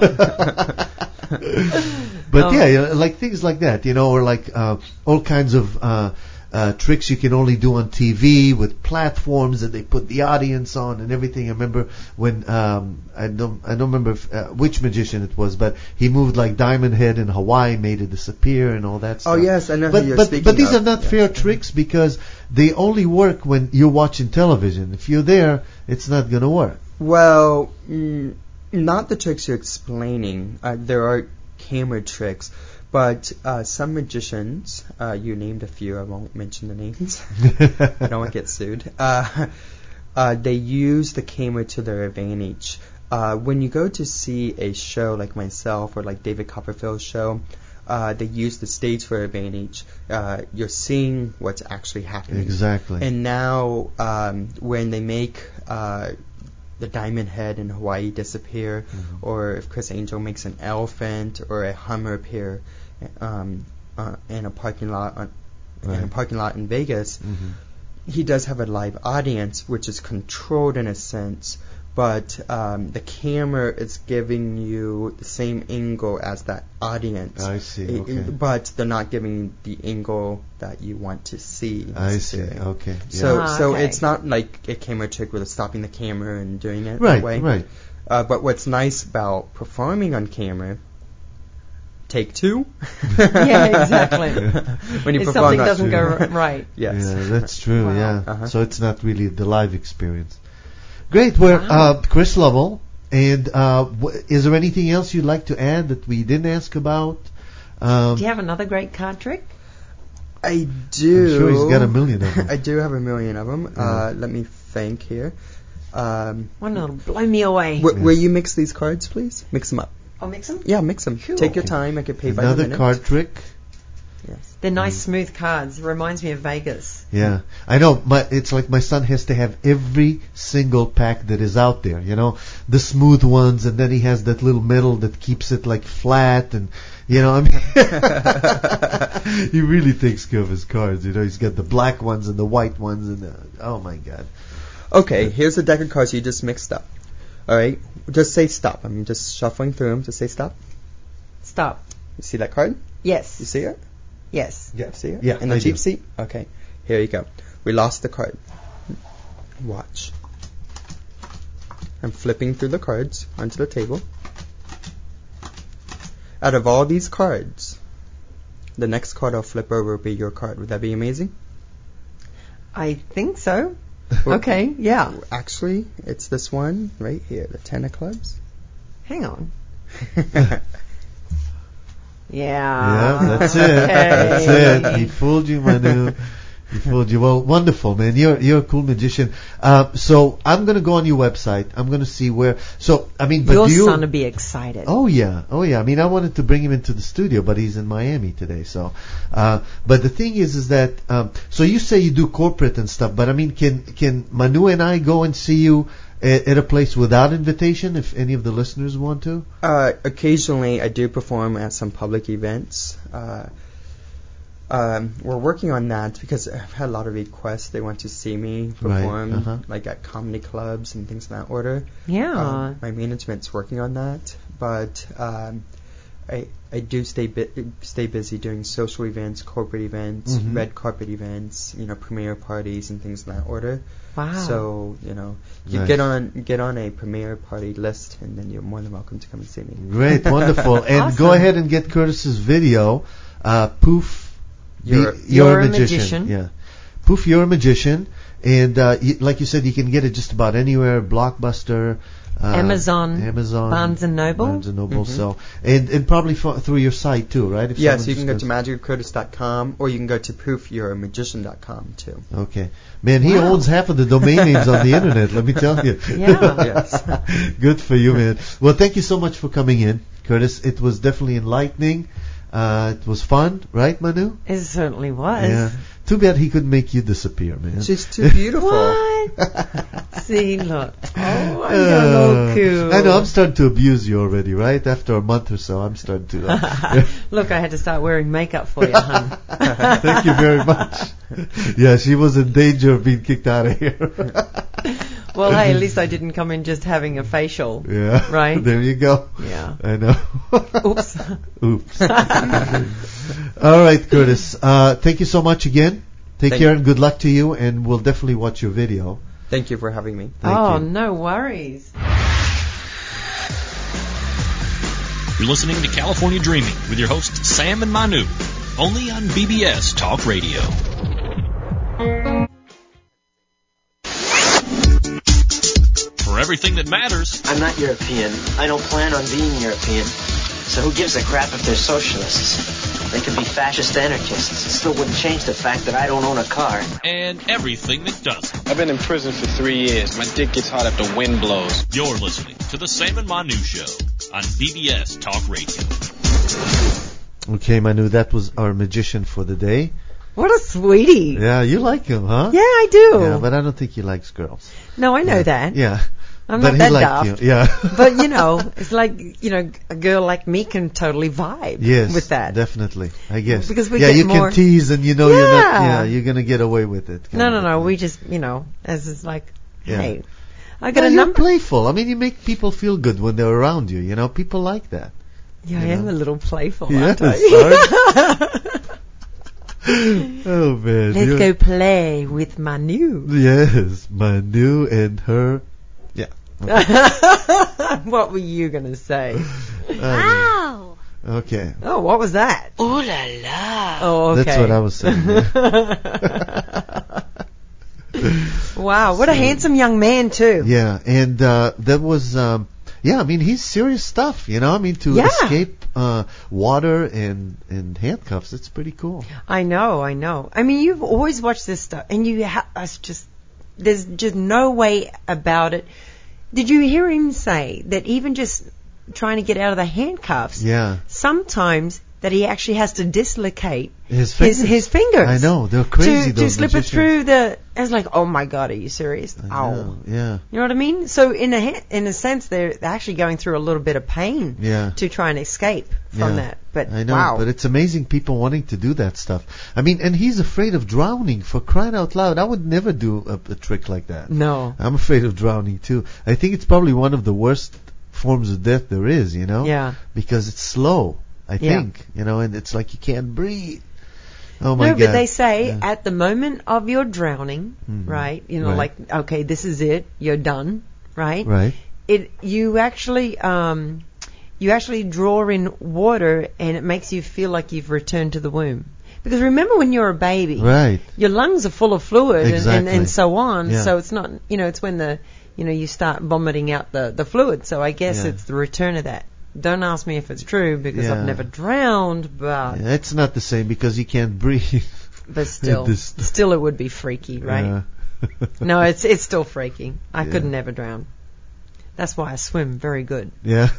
But like things like that, or like all kinds of tricks you can only do on TV with platforms that they put the audience on and everything. I remember when I don't remember which magician it was, but he moved like Diamond Head in Hawaii, made it disappear and all that stuff. Oh yes, I know who you're speaking But these of. are not fair tricks because they only work when you're watching television. If you're there, it's not going to work. Well, not the tricks you're explaining. There are camera tricks, but some magicians, you named a few, I won't mention the names, I don't want to get sued, they use the camera to their advantage. When you go to see a show like myself or like David Copperfield's show, they use the stage for advantage. You're seeing what's actually happening. Exactly. And now when they make the Diamond Head in Hawaii disappear, or if Chris Angel makes an elephant or a Hummer appear in a parking lot in Vegas, he does have a live audience, which is controlled in a sense, but the camera is giving you the same angle as that audience. I see. Okay. But they're not giving the angle that you want to see. I see. Okay. Yeah. So okay. it's not like a camera trick where they're stopping the camera and doing it Right. that way. Right. But what's nice about performing on camera, take two. Yeah, exactly. When you If perform something doesn't go Sure. right. Yes. Yeah, that's true. Wow. Yeah. Uh-huh. So it's not really the live experience. Great. Well, Chris Lovell. And is there anything else you'd like to add that we didn't ask about? Do you have another great card trick? I do. I'm sure he's got a million of them. I do have a million of them. Let me think here. One that'll blow me away. Will you mix these cards, please? Mix them up. I'll mix them. Yeah, mix them. Cool. Take your time. I could pay by the Another minute. card trick. Yes. They're nice, smooth cards. It reminds me of Vegas. Yeah, I know. It's like my son has to have every single pack that is out there. You know, the smooth ones, and then he has that little metal that keeps it like flat, and you know, I mean, he really takes care of his cards. You know, he's got the black ones and the white ones, and oh my God. Okay, here's a deck of cards you just mixed up. All right, just say stop. I'm just shuffling through them. Just say stop. Stop. You see that card? Yes. You see it? Yes. Yeah. See it? Yeah, In the I cheap do. seat? Okay. Here you go. We lost the card. Watch. I'm flipping through the cards onto the table. Out of all these cards, the next card I'll flip over will be your card. Would that be amazing? I think so. Okay, yeah. Actually, it's this one right here, the 10 of clubs. Hang on. Yeah, that's it. Okay. That's it. He fooled you, Manu. He fooled you. Well, wonderful, man. You're a cool magician. So I'm gonna go on your website. I'm gonna see where. So I mean, but Your do you? son will be excited. Oh yeah. I mean, I wanted to bring him into the studio, but he's in Miami today. So, but the thing is that so you say you do corporate and stuff, but I mean, can Manu and I go and see you at a place without invitation if any of the listeners want to? Occasionally, I do perform at some public events. We're working on that because I've had a lot of requests. They want to see me perform, like at comedy clubs and things of that order. Yeah. My management's working on that, but I do stay busy doing social events, corporate events, red carpet events, premiere parties and things of that order. Wow. So you Nice. get on a premiere party list, and then you're more than welcome to come and see me. Great, wonderful. And Awesome. go ahead and get Curtis's video. Poof. You're a magician. Yeah. Poof, you're a magician. And like you said, you can get it just about anywhere. Blockbuster. Amazon. Barnes and Noble. Barnes and Noble. So, and probably through your site too, right? If Yes, someone you can go just to magicofcurtis.com, or you can go to poofyouramagician.com too. Okay. Man, he Wow. owns half of the domain names on the internet, let me tell you. Yeah. Yes. Good for you, man. Well, thank you so much for coming in, Curtis. It was definitely enlightening. It was fun, right, Manu? It certainly was. Yeah. Too bad he couldn't make you disappear, man. She's too beautiful. What? See, look. Oh, I'm so cool. I know, I'm starting to abuse you already, right? After a month or so, I'm starting to. Look, I had to start wearing makeup for you, hon. Thank you very much. Yeah, she was in danger of being kicked out of here. Well, hey, at least I didn't come in just having a facial. Yeah. Right? There you go. Yeah. I know. Oops. Oops. All right, Curtis. Thank you so much again. Take Thank care you. and good luck to you, and we'll definitely watch your video. Thank you for having me. Thank Oh, you. no worries. You're listening to California Dreaming with your hosts Sam and Manu, only on BBS Talk Radio. For everything that matters, I'm not European. I don't plan on being European. So who gives a crap if they're socialists? They could be fascist anarchists. It still wouldn't change the fact that I don't own a car. and everything that doesn't. I've been in prison for 3 years. My dick gets hot if the wind blows. You're listening to the Sam and Manu Show on BBS Talk Radio. Okay, Manu, that was our magician for the day. What a sweetie. Yeah, you like him, huh? Yeah, I do. Yeah, but I don't think he likes girls. No, I know that. Yeah. I'm but not he that liked daft. you. Yeah. But, it's like, a girl like me can totally vibe Yes, with that. definitely. I guess. Because we yeah, get you more- can tease and you're not. Yeah. Yeah, you're gonna get away with it. kind of No. thing. We just, as it's like, Yeah. hey, I got Well, a you're number. playful. I mean, you make people feel good when they're around you. People like that. Yeah, I am a little playful, Yes, aren't I? aren't Oh man. Let's you're- go play with Manu. Yes, Manu and her. Yeah. What were you going to say? Ow. Okay. Oh, what was that? Ooh la la. Oh, okay. That's what I was saying. Wow, what a handsome young man, too. Yeah, and that was, I mean, he's serious stuff, to Yeah. escape water and handcuffs, it's pretty cool. I know. I mean, you've always watched this stuff, and you us just there's just no way about it. Did you hear him say that even just trying to get out of the handcuffs, Yeah. sometimes that he actually has to dislocate His fingers. I know, they're crazy, to those slip it magicians. through the. I was like, oh my God, are you serious? I know, yeah. You know what I mean? So in a sense, they're actually going through a little bit of pain Yeah. to try and escape from that. But I know, wow. but it's amazing people wanting to do that stuff. I mean, and he's afraid of drowning, for crying out loud. I would never do a trick like that. No. I'm afraid of drowning too. I think it's probably one of the worst forms of death there is, you know? Yeah. Because it's slow, I think, you know, and it's like you can't breathe. Oh my God. No, but they say at the moment of your drowning, right? You know, Right. like, okay, this is it. You're done, right? Right. You actually draw in water, and it makes you feel like you've returned to the womb. Because remember when you're a baby, Right. your lungs are full of fluid Exactly. and so on. Yeah. So it's not, it's when you start vomiting out the fluid. So I guess Yeah. it's the return of that. Don't ask me if it's true because Yeah. I've never drowned, but Yeah, it's not the same because you can't breathe. still it would be freaky, right? Yeah. No, it's still freaky. I Yeah. could never drown. That's why I swim very good. Yeah.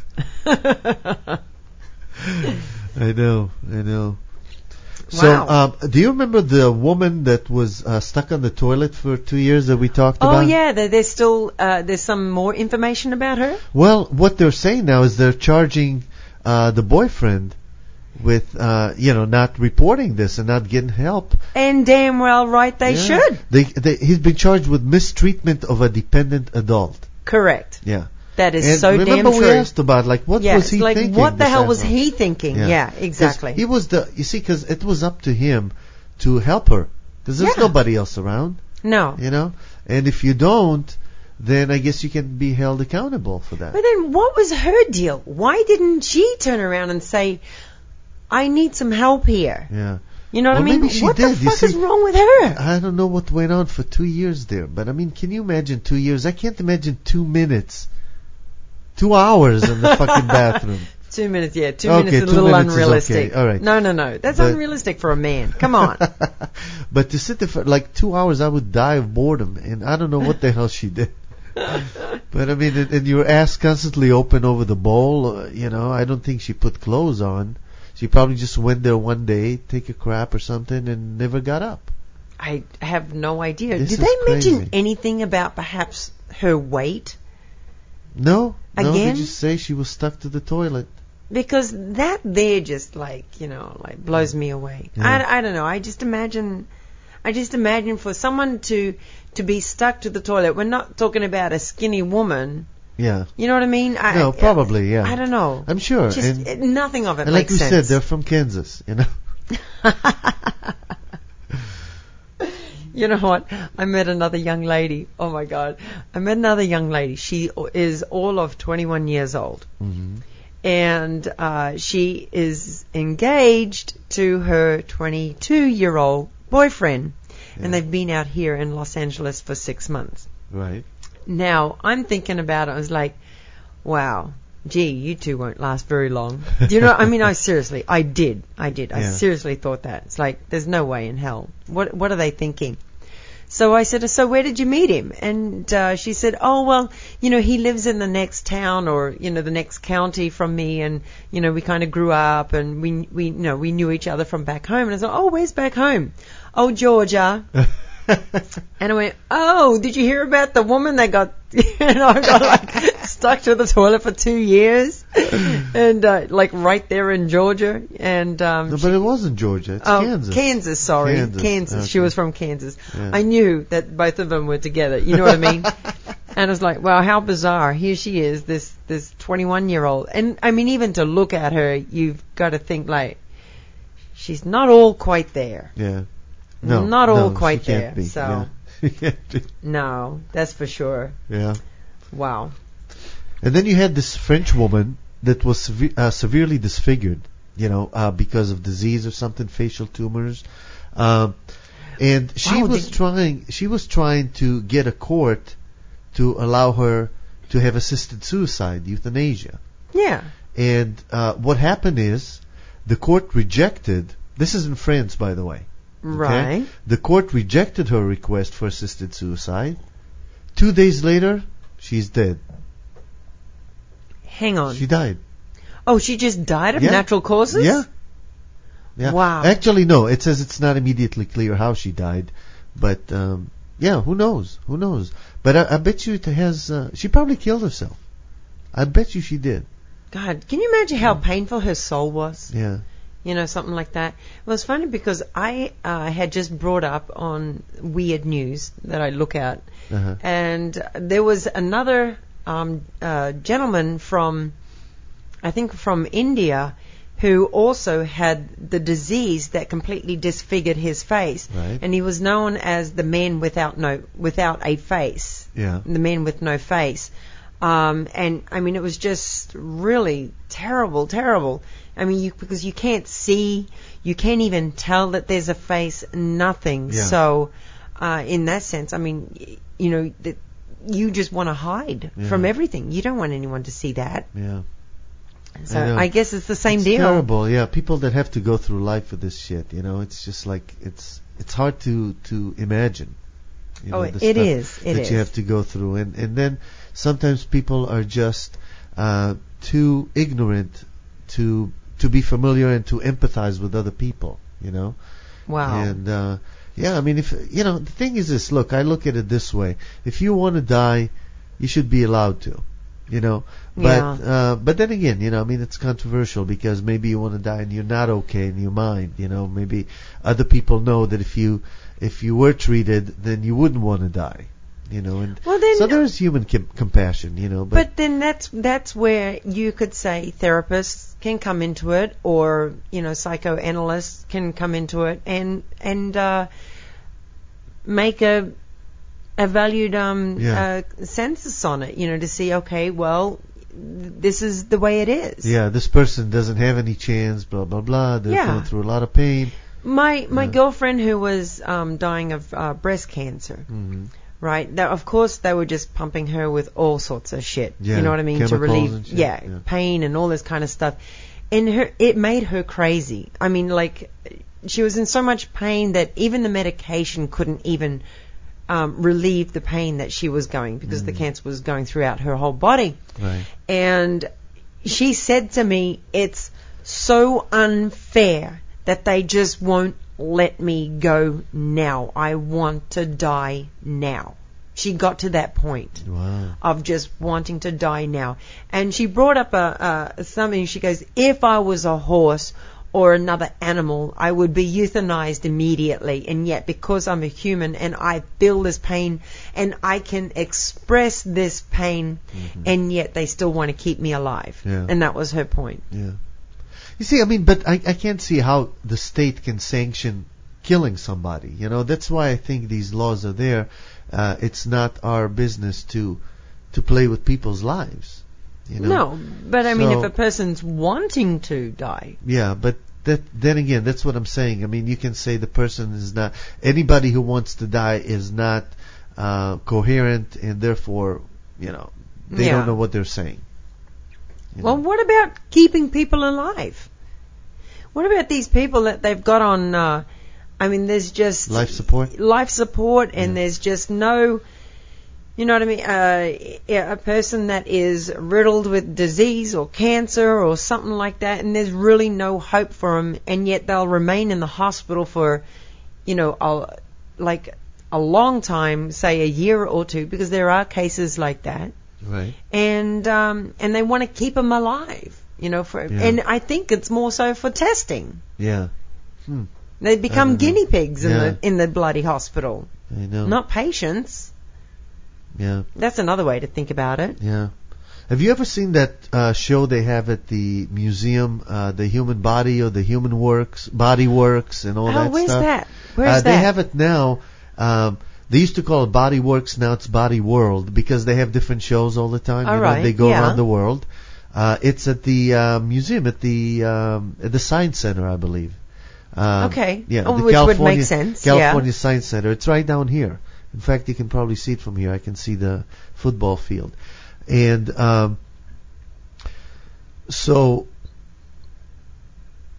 I know. So, Wow. do you remember the woman that was stuck on the toilet for 2 years that we talked Oh about? yeah, there's still there's some more information about her. Well, what they're saying now is they're charging the boyfriend with, not reporting this and not getting help. And damn well right they Yeah. should. He's been charged with mistreatment of a dependent adult. Correct. Yeah. That is And so damn remember true. we asked about, like, what was he like, thinking? what the this hell was asshole? he thinking? Yeah, exactly. He was because it was up to him to help her. Because there's Yeah. nobody else around, No. you know? And if you don't, then I guess you can be held accountable for that. But then what was her deal? Why didn't she turn around and say, I need some help here? Yeah. You know what Well, I mean? maybe she What did, the you fuck is see. wrong with her? I don't know what went on for 2 years there, but I mean, can you imagine 2 years? I can't imagine 2 minutes. 2 hours in the fucking bathroom. 2 minutes, yeah. 2 Okay, minutes is a 2 little minutes is unrealistic. okay, all right. No. That's But- unrealistic for a man. Come on. But to sit there for like 2 hours, I would die of boredom, and I don't know what the hell she did. But I mean, and your ass constantly open over the bowl, I don't think she put clothes on. She probably just went there one day, take a crap or something, and never got up. I have no idea. This Did is they mention crazy. anything about perhaps her weight? No, they Again? just say she was stuck to the toilet. Because that there just blows me away. Yeah. I don't know. I just imagine for someone to be stuck to the toilet. We're not talking about a skinny woman. Yeah. You know what I mean? No, probably, yeah. I don't know. I'm sure. Just nothing of it And like makes we sense. said, they're from Kansas, You know what? I met another young lady. Oh my God. I met another young lady. She is all of 21 years old. Mm-hmm. And she is engaged to her 22-year-old boyfriend. Yeah. And they've been out here in Los Angeles for 6 months. Right. Now, I'm thinking about it. I was like, wow, gee, you two won't last very long. Do you know? I mean, I did. I Yeah. seriously thought that. It's like, there's no way in hell. What are they thinking? So I said, so where did you meet him? And she said, oh, well, he lives in the next town or, the next county from me. And, we kind of grew up and we knew each other from back home. And I said, oh, where's back home? Oh, Georgia. And I went, oh, did you hear about the woman that got, stuck to the toilet for 2 years? And, right there in Georgia. And, No, but it wasn't Georgia. It's Kansas. Kansas, sorry. Kansas. Okay. She was from Kansas. Yeah. I knew that both of them were together. You know what I mean? And I was like, wow, how bizarre. Here she is, this 21-year-old. And, I mean, even to look at her, you've got to think, she's not all quite there. Yeah. Not all she quite can't there. be. So, Yeah. She can't be. no, that's for sure. Yeah. Wow. And then you had this French woman that was severely disfigured, because of disease or something, facial tumors. And she was trying to get a court to allow her to have assisted suicide, euthanasia. Yeah. And what happened is the court rejected. This is in France, by the way. Right. The court rejected her request for assisted suicide. 2 days later, she's dead. Hang on. She died. Oh, she just died of Yeah. natural causes? Yeah. Yeah. Wow. Actually, no. It says it's not immediately clear how she died, but yeah, who knows? Who knows? But I bet you it has. She probably killed herself. I bet you she did. God, can you imagine how painful her soul was? Yeah. You know, something like that. Well, it's funny because I had just brought up on Weird News that I look at, Uh-huh. and there was another gentleman from, I think from India, who also had the disease that completely disfigured his face, Right. and he was known as the man without a face, Yeah. the man with no face. And I mean, it was just really terrible. I mean, because you can't see, you can't even tell that there's a face, nothing. Yeah. So, in that sense, I mean, you know, that you just want to hide from everything. You don't want anyone to see that. Yeah. So know. I guess it's the same It's deal. terrible. Yeah. People that have to go through life with this shit, you know, it's just like it's hard to imagine. You know, Oh, the it stuff is. It that is. you have to go through, and then sometimes people are just too ignorant to be familiar and to empathize with other people. You know. Wow. And yeah, I mean, if you know, the thing is this. Look, I look at it this way: if you want to die, you should be allowed to. You know, but then again, you know, I mean, it's controversial because maybe you want to die and you're not okay in your mind. You know, maybe other people know that if you were treated, then you wouldn't want to die. You know, and Well, then- so there's human compassion. You know, But then that's where you could say therapists can come into it, or you know, psychoanalysts can come into it and make a valued census on it. You know, to see, okay, well, this is the way it is. yeah, this person doesn't have any chance. Blah blah blah. They're Yeah. going through a lot of pain. My girlfriend who was dying of breast cancer. Mm-hmm. Right. Now, of course, they were just pumping her with all sorts of shit. Yeah, You know what I mean? To chemicals relieve, and shit, yeah, yeah. pain and all this kind of stuff. And it made her crazy. I mean, like, she was in so much pain that even the medication couldn't even relieve the pain that she was going, because the cancer was going throughout her whole body. Right. And she said to me, it's so unfair that they just won't let me go now. I want to die now. She got to that point Wow. of just wanting to die now. And she brought up something. She goes, if I was a horse or another animal, I would be euthanized immediately. And yet, because I'm a human and I feel this pain and I can express this pain, and yet they still want to keep me alive. Yeah. And that was her point. Yeah. You see, I mean, but I can't see how the state can sanction killing somebody. You know, that's why I think these laws are there. It's not our business to play with people's lives. You know? No, but I mean, So- if a person's wanting to die, Yeah, but then again, that's what I'm saying. I mean, you can say the person is not, anybody who wants to die is not coherent, and therefore, you know, they Yeah. don't know what they're saying. You well, know? what about keeping people alive? What about these people that they've got on, I mean, there's just Life support? and there's just no, you know what I mean, a person that is riddled with disease or cancer or something like that, and there's really no hope for them, and yet they'll remain in the hospital for, you know, a long time, say a year or two, because there are cases like that. Right. And they want to keep them alive, you know, and I think it's more so for testing. Yeah. They become know. guinea pigs Yeah. in the bloody hospital, I know. not patients. Yeah. That's another way to think about it. Yeah. Have you ever seen that show they have at the museum, the human body or the human body works and all that stuff? Where's that? Where's They that? have it now. They used to call it Body Works, now it's Body World, because they have different shows all the time. All you know, right, they go yeah. around the world. It's at the museum, at the Science Center, I believe. Okay. Yeah, Oh, the which would California, make sense, California Science Center. It's right down here. In fact, you can probably see it from here. I can see the football field. And so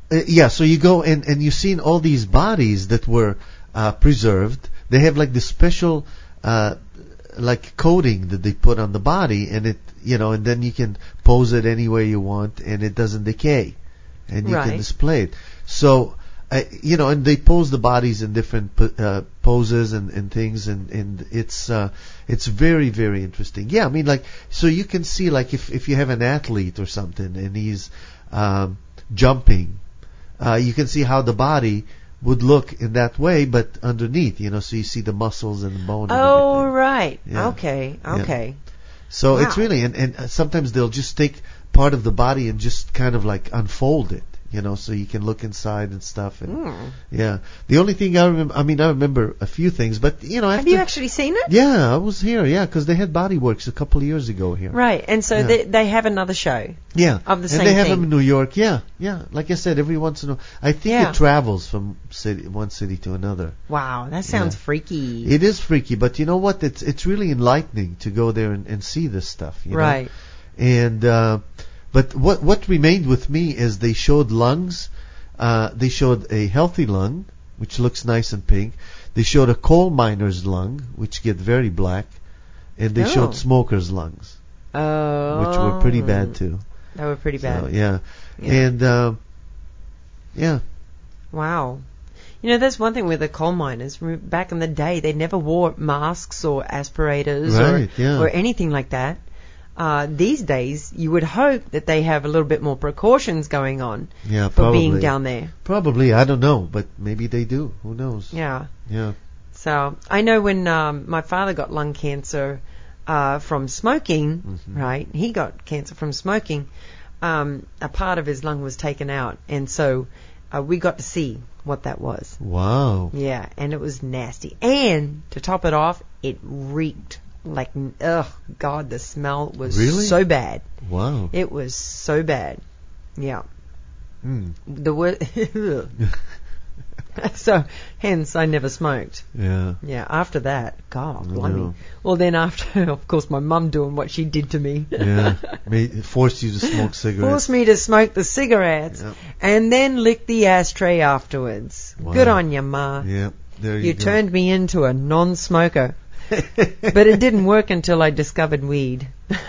So you go and you've seen all these bodies that were preserved. They have like this special like coating that they put on the body, and it, and then you can pose it any way you want, and it doesn't decay, and you can display it. So, and they pose the bodies in different poses and things, and it's very, very interesting. Yeah, I mean, like, so you can see, like, if you have an athlete or something and he's jumping, you can see how the body would look in that way, but underneath, so you see the muscles and the bone. Oh, and right. Yeah. Okay. Yeah. So it's really, and sometimes they'll just take part of the body and just kind of like unfold it, so you can look inside and stuff. And yeah, the only thing I remember a few things, but have you actually seen it? Yeah, I was here. Yeah, because they had Body Works a couple of years ago here. Right, and so they have another show. Yeah, of the same thing. And they have thing. them in New York. Yeah. Like I said, every once in a while, I think it travels from one city to another. Wow, that sounds freaky. It is freaky, but you know what? It's really enlightening to go there and see this stuff. Right. And but what remained with me is they showed lungs. They showed a healthy lung, which looks nice and pink. They showed a coal miner's lung, which get very black, and they showed smokers' lungs, which were pretty bad too. They were pretty bad. So, yeah. And wow. That's one thing with the coal miners. Back in the day, they never wore masks or aspirators or anything like that. These days, you would hope that they have a little bit more precautions going on for being down there. Probably, I don't know, but maybe they do. Who knows? Yeah. Yeah. So I know when my father got lung cancer from smoking, right? He got cancer from smoking. A part of his lung was taken out, and so we got to see what that was. Wow. Yeah, and it was nasty. And to top it off, it reeked. Like, God, the smell was so bad. Wow. It was so bad. Yeah. The word. So, hence, I never smoked. Yeah. Yeah, after that, God, blimey. Well, then after, of course, my mum doing what she did to me. Yeah. It forced you to smoke cigarettes. Forced me to smoke the cigarettes and then lick the ashtray afterwards. Wow. Good on you, Ma. Yeah, there you go. You turned me into a non-smoker. But it didn't work until I discovered weed.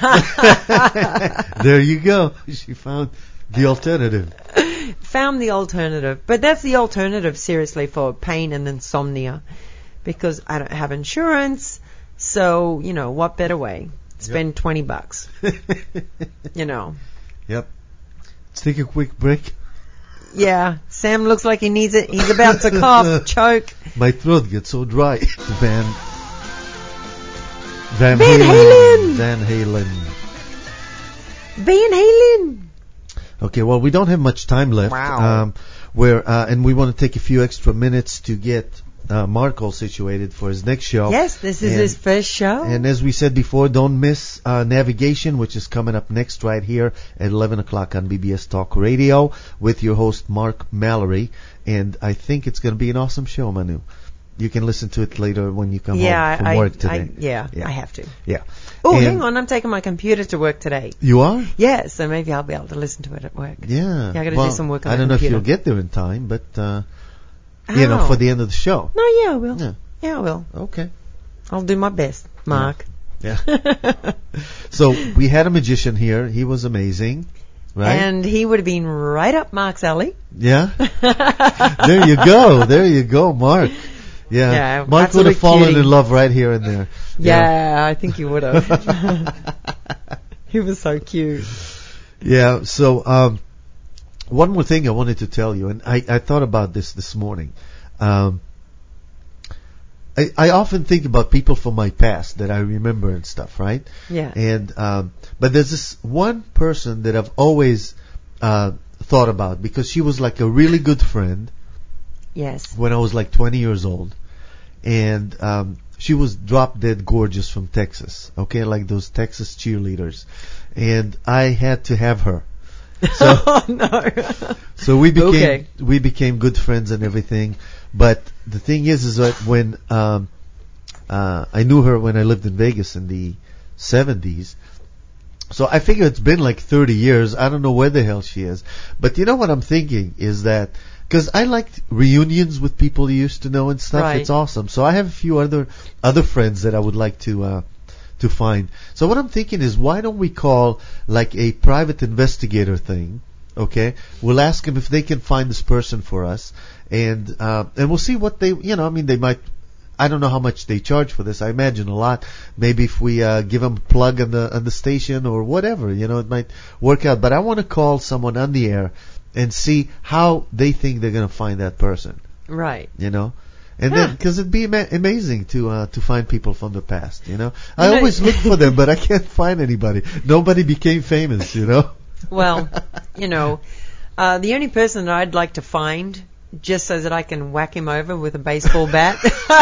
There you go. She found the alternative. Found the alternative. But that's the alternative, seriously, for pain and insomnia. Because I don't have insurance. So, what better way? Spend $20. Yep. Let's take a quick break. Yeah. Sam looks like he needs it. He's about to cough, choke. My throat gets so dry. Van Halen. Van Halen. Okay, well, we don't have much time left. Wow. And we want to take a few extra minutes to get Mark all situated for his next show. Yes, this is his first show. And as we said before, don't miss Navigation, which is coming up next right here at 11 o'clock on BBS Talk Radio with your host, Mark Mallory. And I think it's going to be an awesome show, Manu. You can listen to it later when you come home from work today. I have to. Yeah. Oh, hang on. I'm taking my computer to work today. You are? Yeah, so maybe I'll be able to listen to it at work. Yeah. I got to do some work on I don't the computer. know if you'll get there in time, but, for the end of the show. No, I will. Yeah, I will. Okay. I'll do my best, Mark. Yeah. So, we had a magician here. He was amazing. Right? And he would have been right up Mark's alley. Yeah. There you go, Mark. Yeah, Mark would have fallen in love right here and there. Yeah, I think he would have. He was so cute. Yeah, so one more thing I wanted to tell you, and I thought about this morning. I often think about people from my past that I remember and stuff, right? Yeah. And but there's this one person that I've always thought about because she was like a really good friend. Yes. When I was like 20 years old. And she was drop dead gorgeous from Texas. Okay, like those Texas cheerleaders. And I had to have her. So, oh, no. So we became good friends and everything. But the thing is that when I knew her when I lived in Vegas in the 70s, So I figure it's been like 30 years. I don't know where the hell she is. But you know what I'm thinking is that, because I liked reunions with people you used to know and stuff. Right. It's awesome. So I have a few other friends that I would like to find. So what I'm thinking is, why don't we call like a private investigator thing? Okay, we'll ask them if they can find this person for us, and we'll see what they, they might. I don't know how much they charge for this. I imagine a lot. Maybe if we give them a plug on the station or whatever, it might work out. But I want to call someone on the air and see how they think they're going to find that person. Right. And then, because it'd be amazing to find people from the past. I always look for them, but I can't find anybody. Nobody became famous. Well, the only person that I'd like to find, just so that I can whack him over with a baseball bat,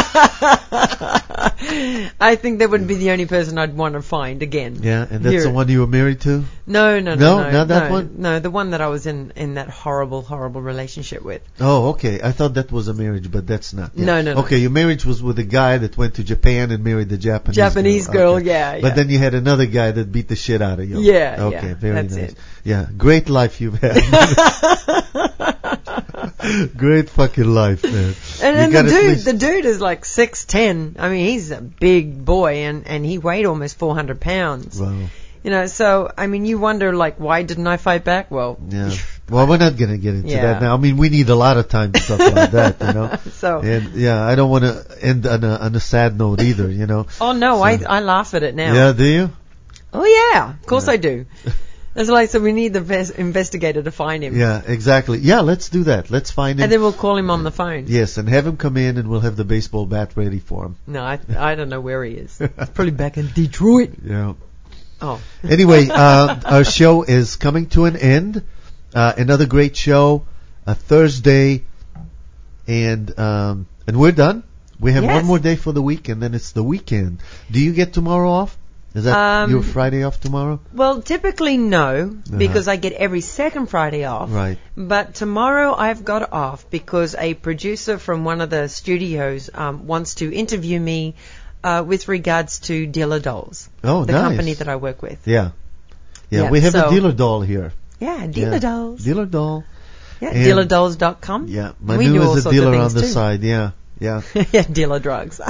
I think that would be the only person I'd want to find again. Yeah, and that's the one you were married to? No, not that one? No, the one that I was in that horrible relationship with. Oh, okay. I thought that was a marriage, but that's not. Yeah. No. Okay, your marriage was with a guy that went to Japan and married the Japanese girl. Okay. Yeah. But then you had another guy that beat the shit out of you. Yeah. Okay, very that's nice. It. Yeah, great life you've had. Great fucking life, man. And the dude is like 6'10". I mean, he's a big boy, and he weighed almost 400 pounds. Wow. So, I mean, you wonder, like, why didn't I fight back? Well, yeah. Well, we're not going to get into that now. I mean, we need a lot of time to talk about that, So. And, yeah, I don't want to end on a sad note either, Oh, no, so. I laugh at it now. Yeah, do you? Oh, yeah. Of course I do. That's why, so we need the investigator to find him. Yeah, exactly. Yeah, let's do that. Let's find him. And then we'll call him on the phone. Yes, and have him come in, and we'll have the baseball bat ready for him. No, I don't know where he is. He's probably back in Detroit. Yeah. Oh. Anyway, our show is coming to an end. Another great show, Thursday, and we're done. We have one more day for the week, and then it's the weekend. Do you get tomorrow off? Is that your Friday off tomorrow? Well, typically no, because I get every second Friday off. Right. But tomorrow I've got off because a producer from one of the studios wants to interview me with regards to Dealer Dolls. Oh, the nice. company that I work with. Yeah, we have a Dealer Doll here. Yeah, Dealer Dolls. Dealer Doll. Yeah, dealerdolls.com. Yeah, Manu is a dealer on the side, yeah. Yeah, dealer drugs.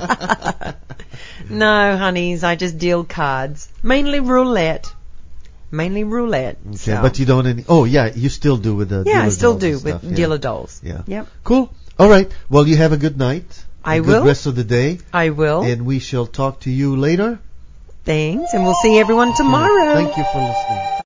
No, honeys, I just deal cards. Mainly roulette. Okay, so. But you don't you still do with the Dealer I still Dolls do and with stuff, Dealer Dolls. Yeah. Yep. Cool. All right. Well, you have a good night. I will. Good rest of the day. I will. And we shall talk to you later. Thanks, and we'll see everyone tomorrow. Thank you for listening.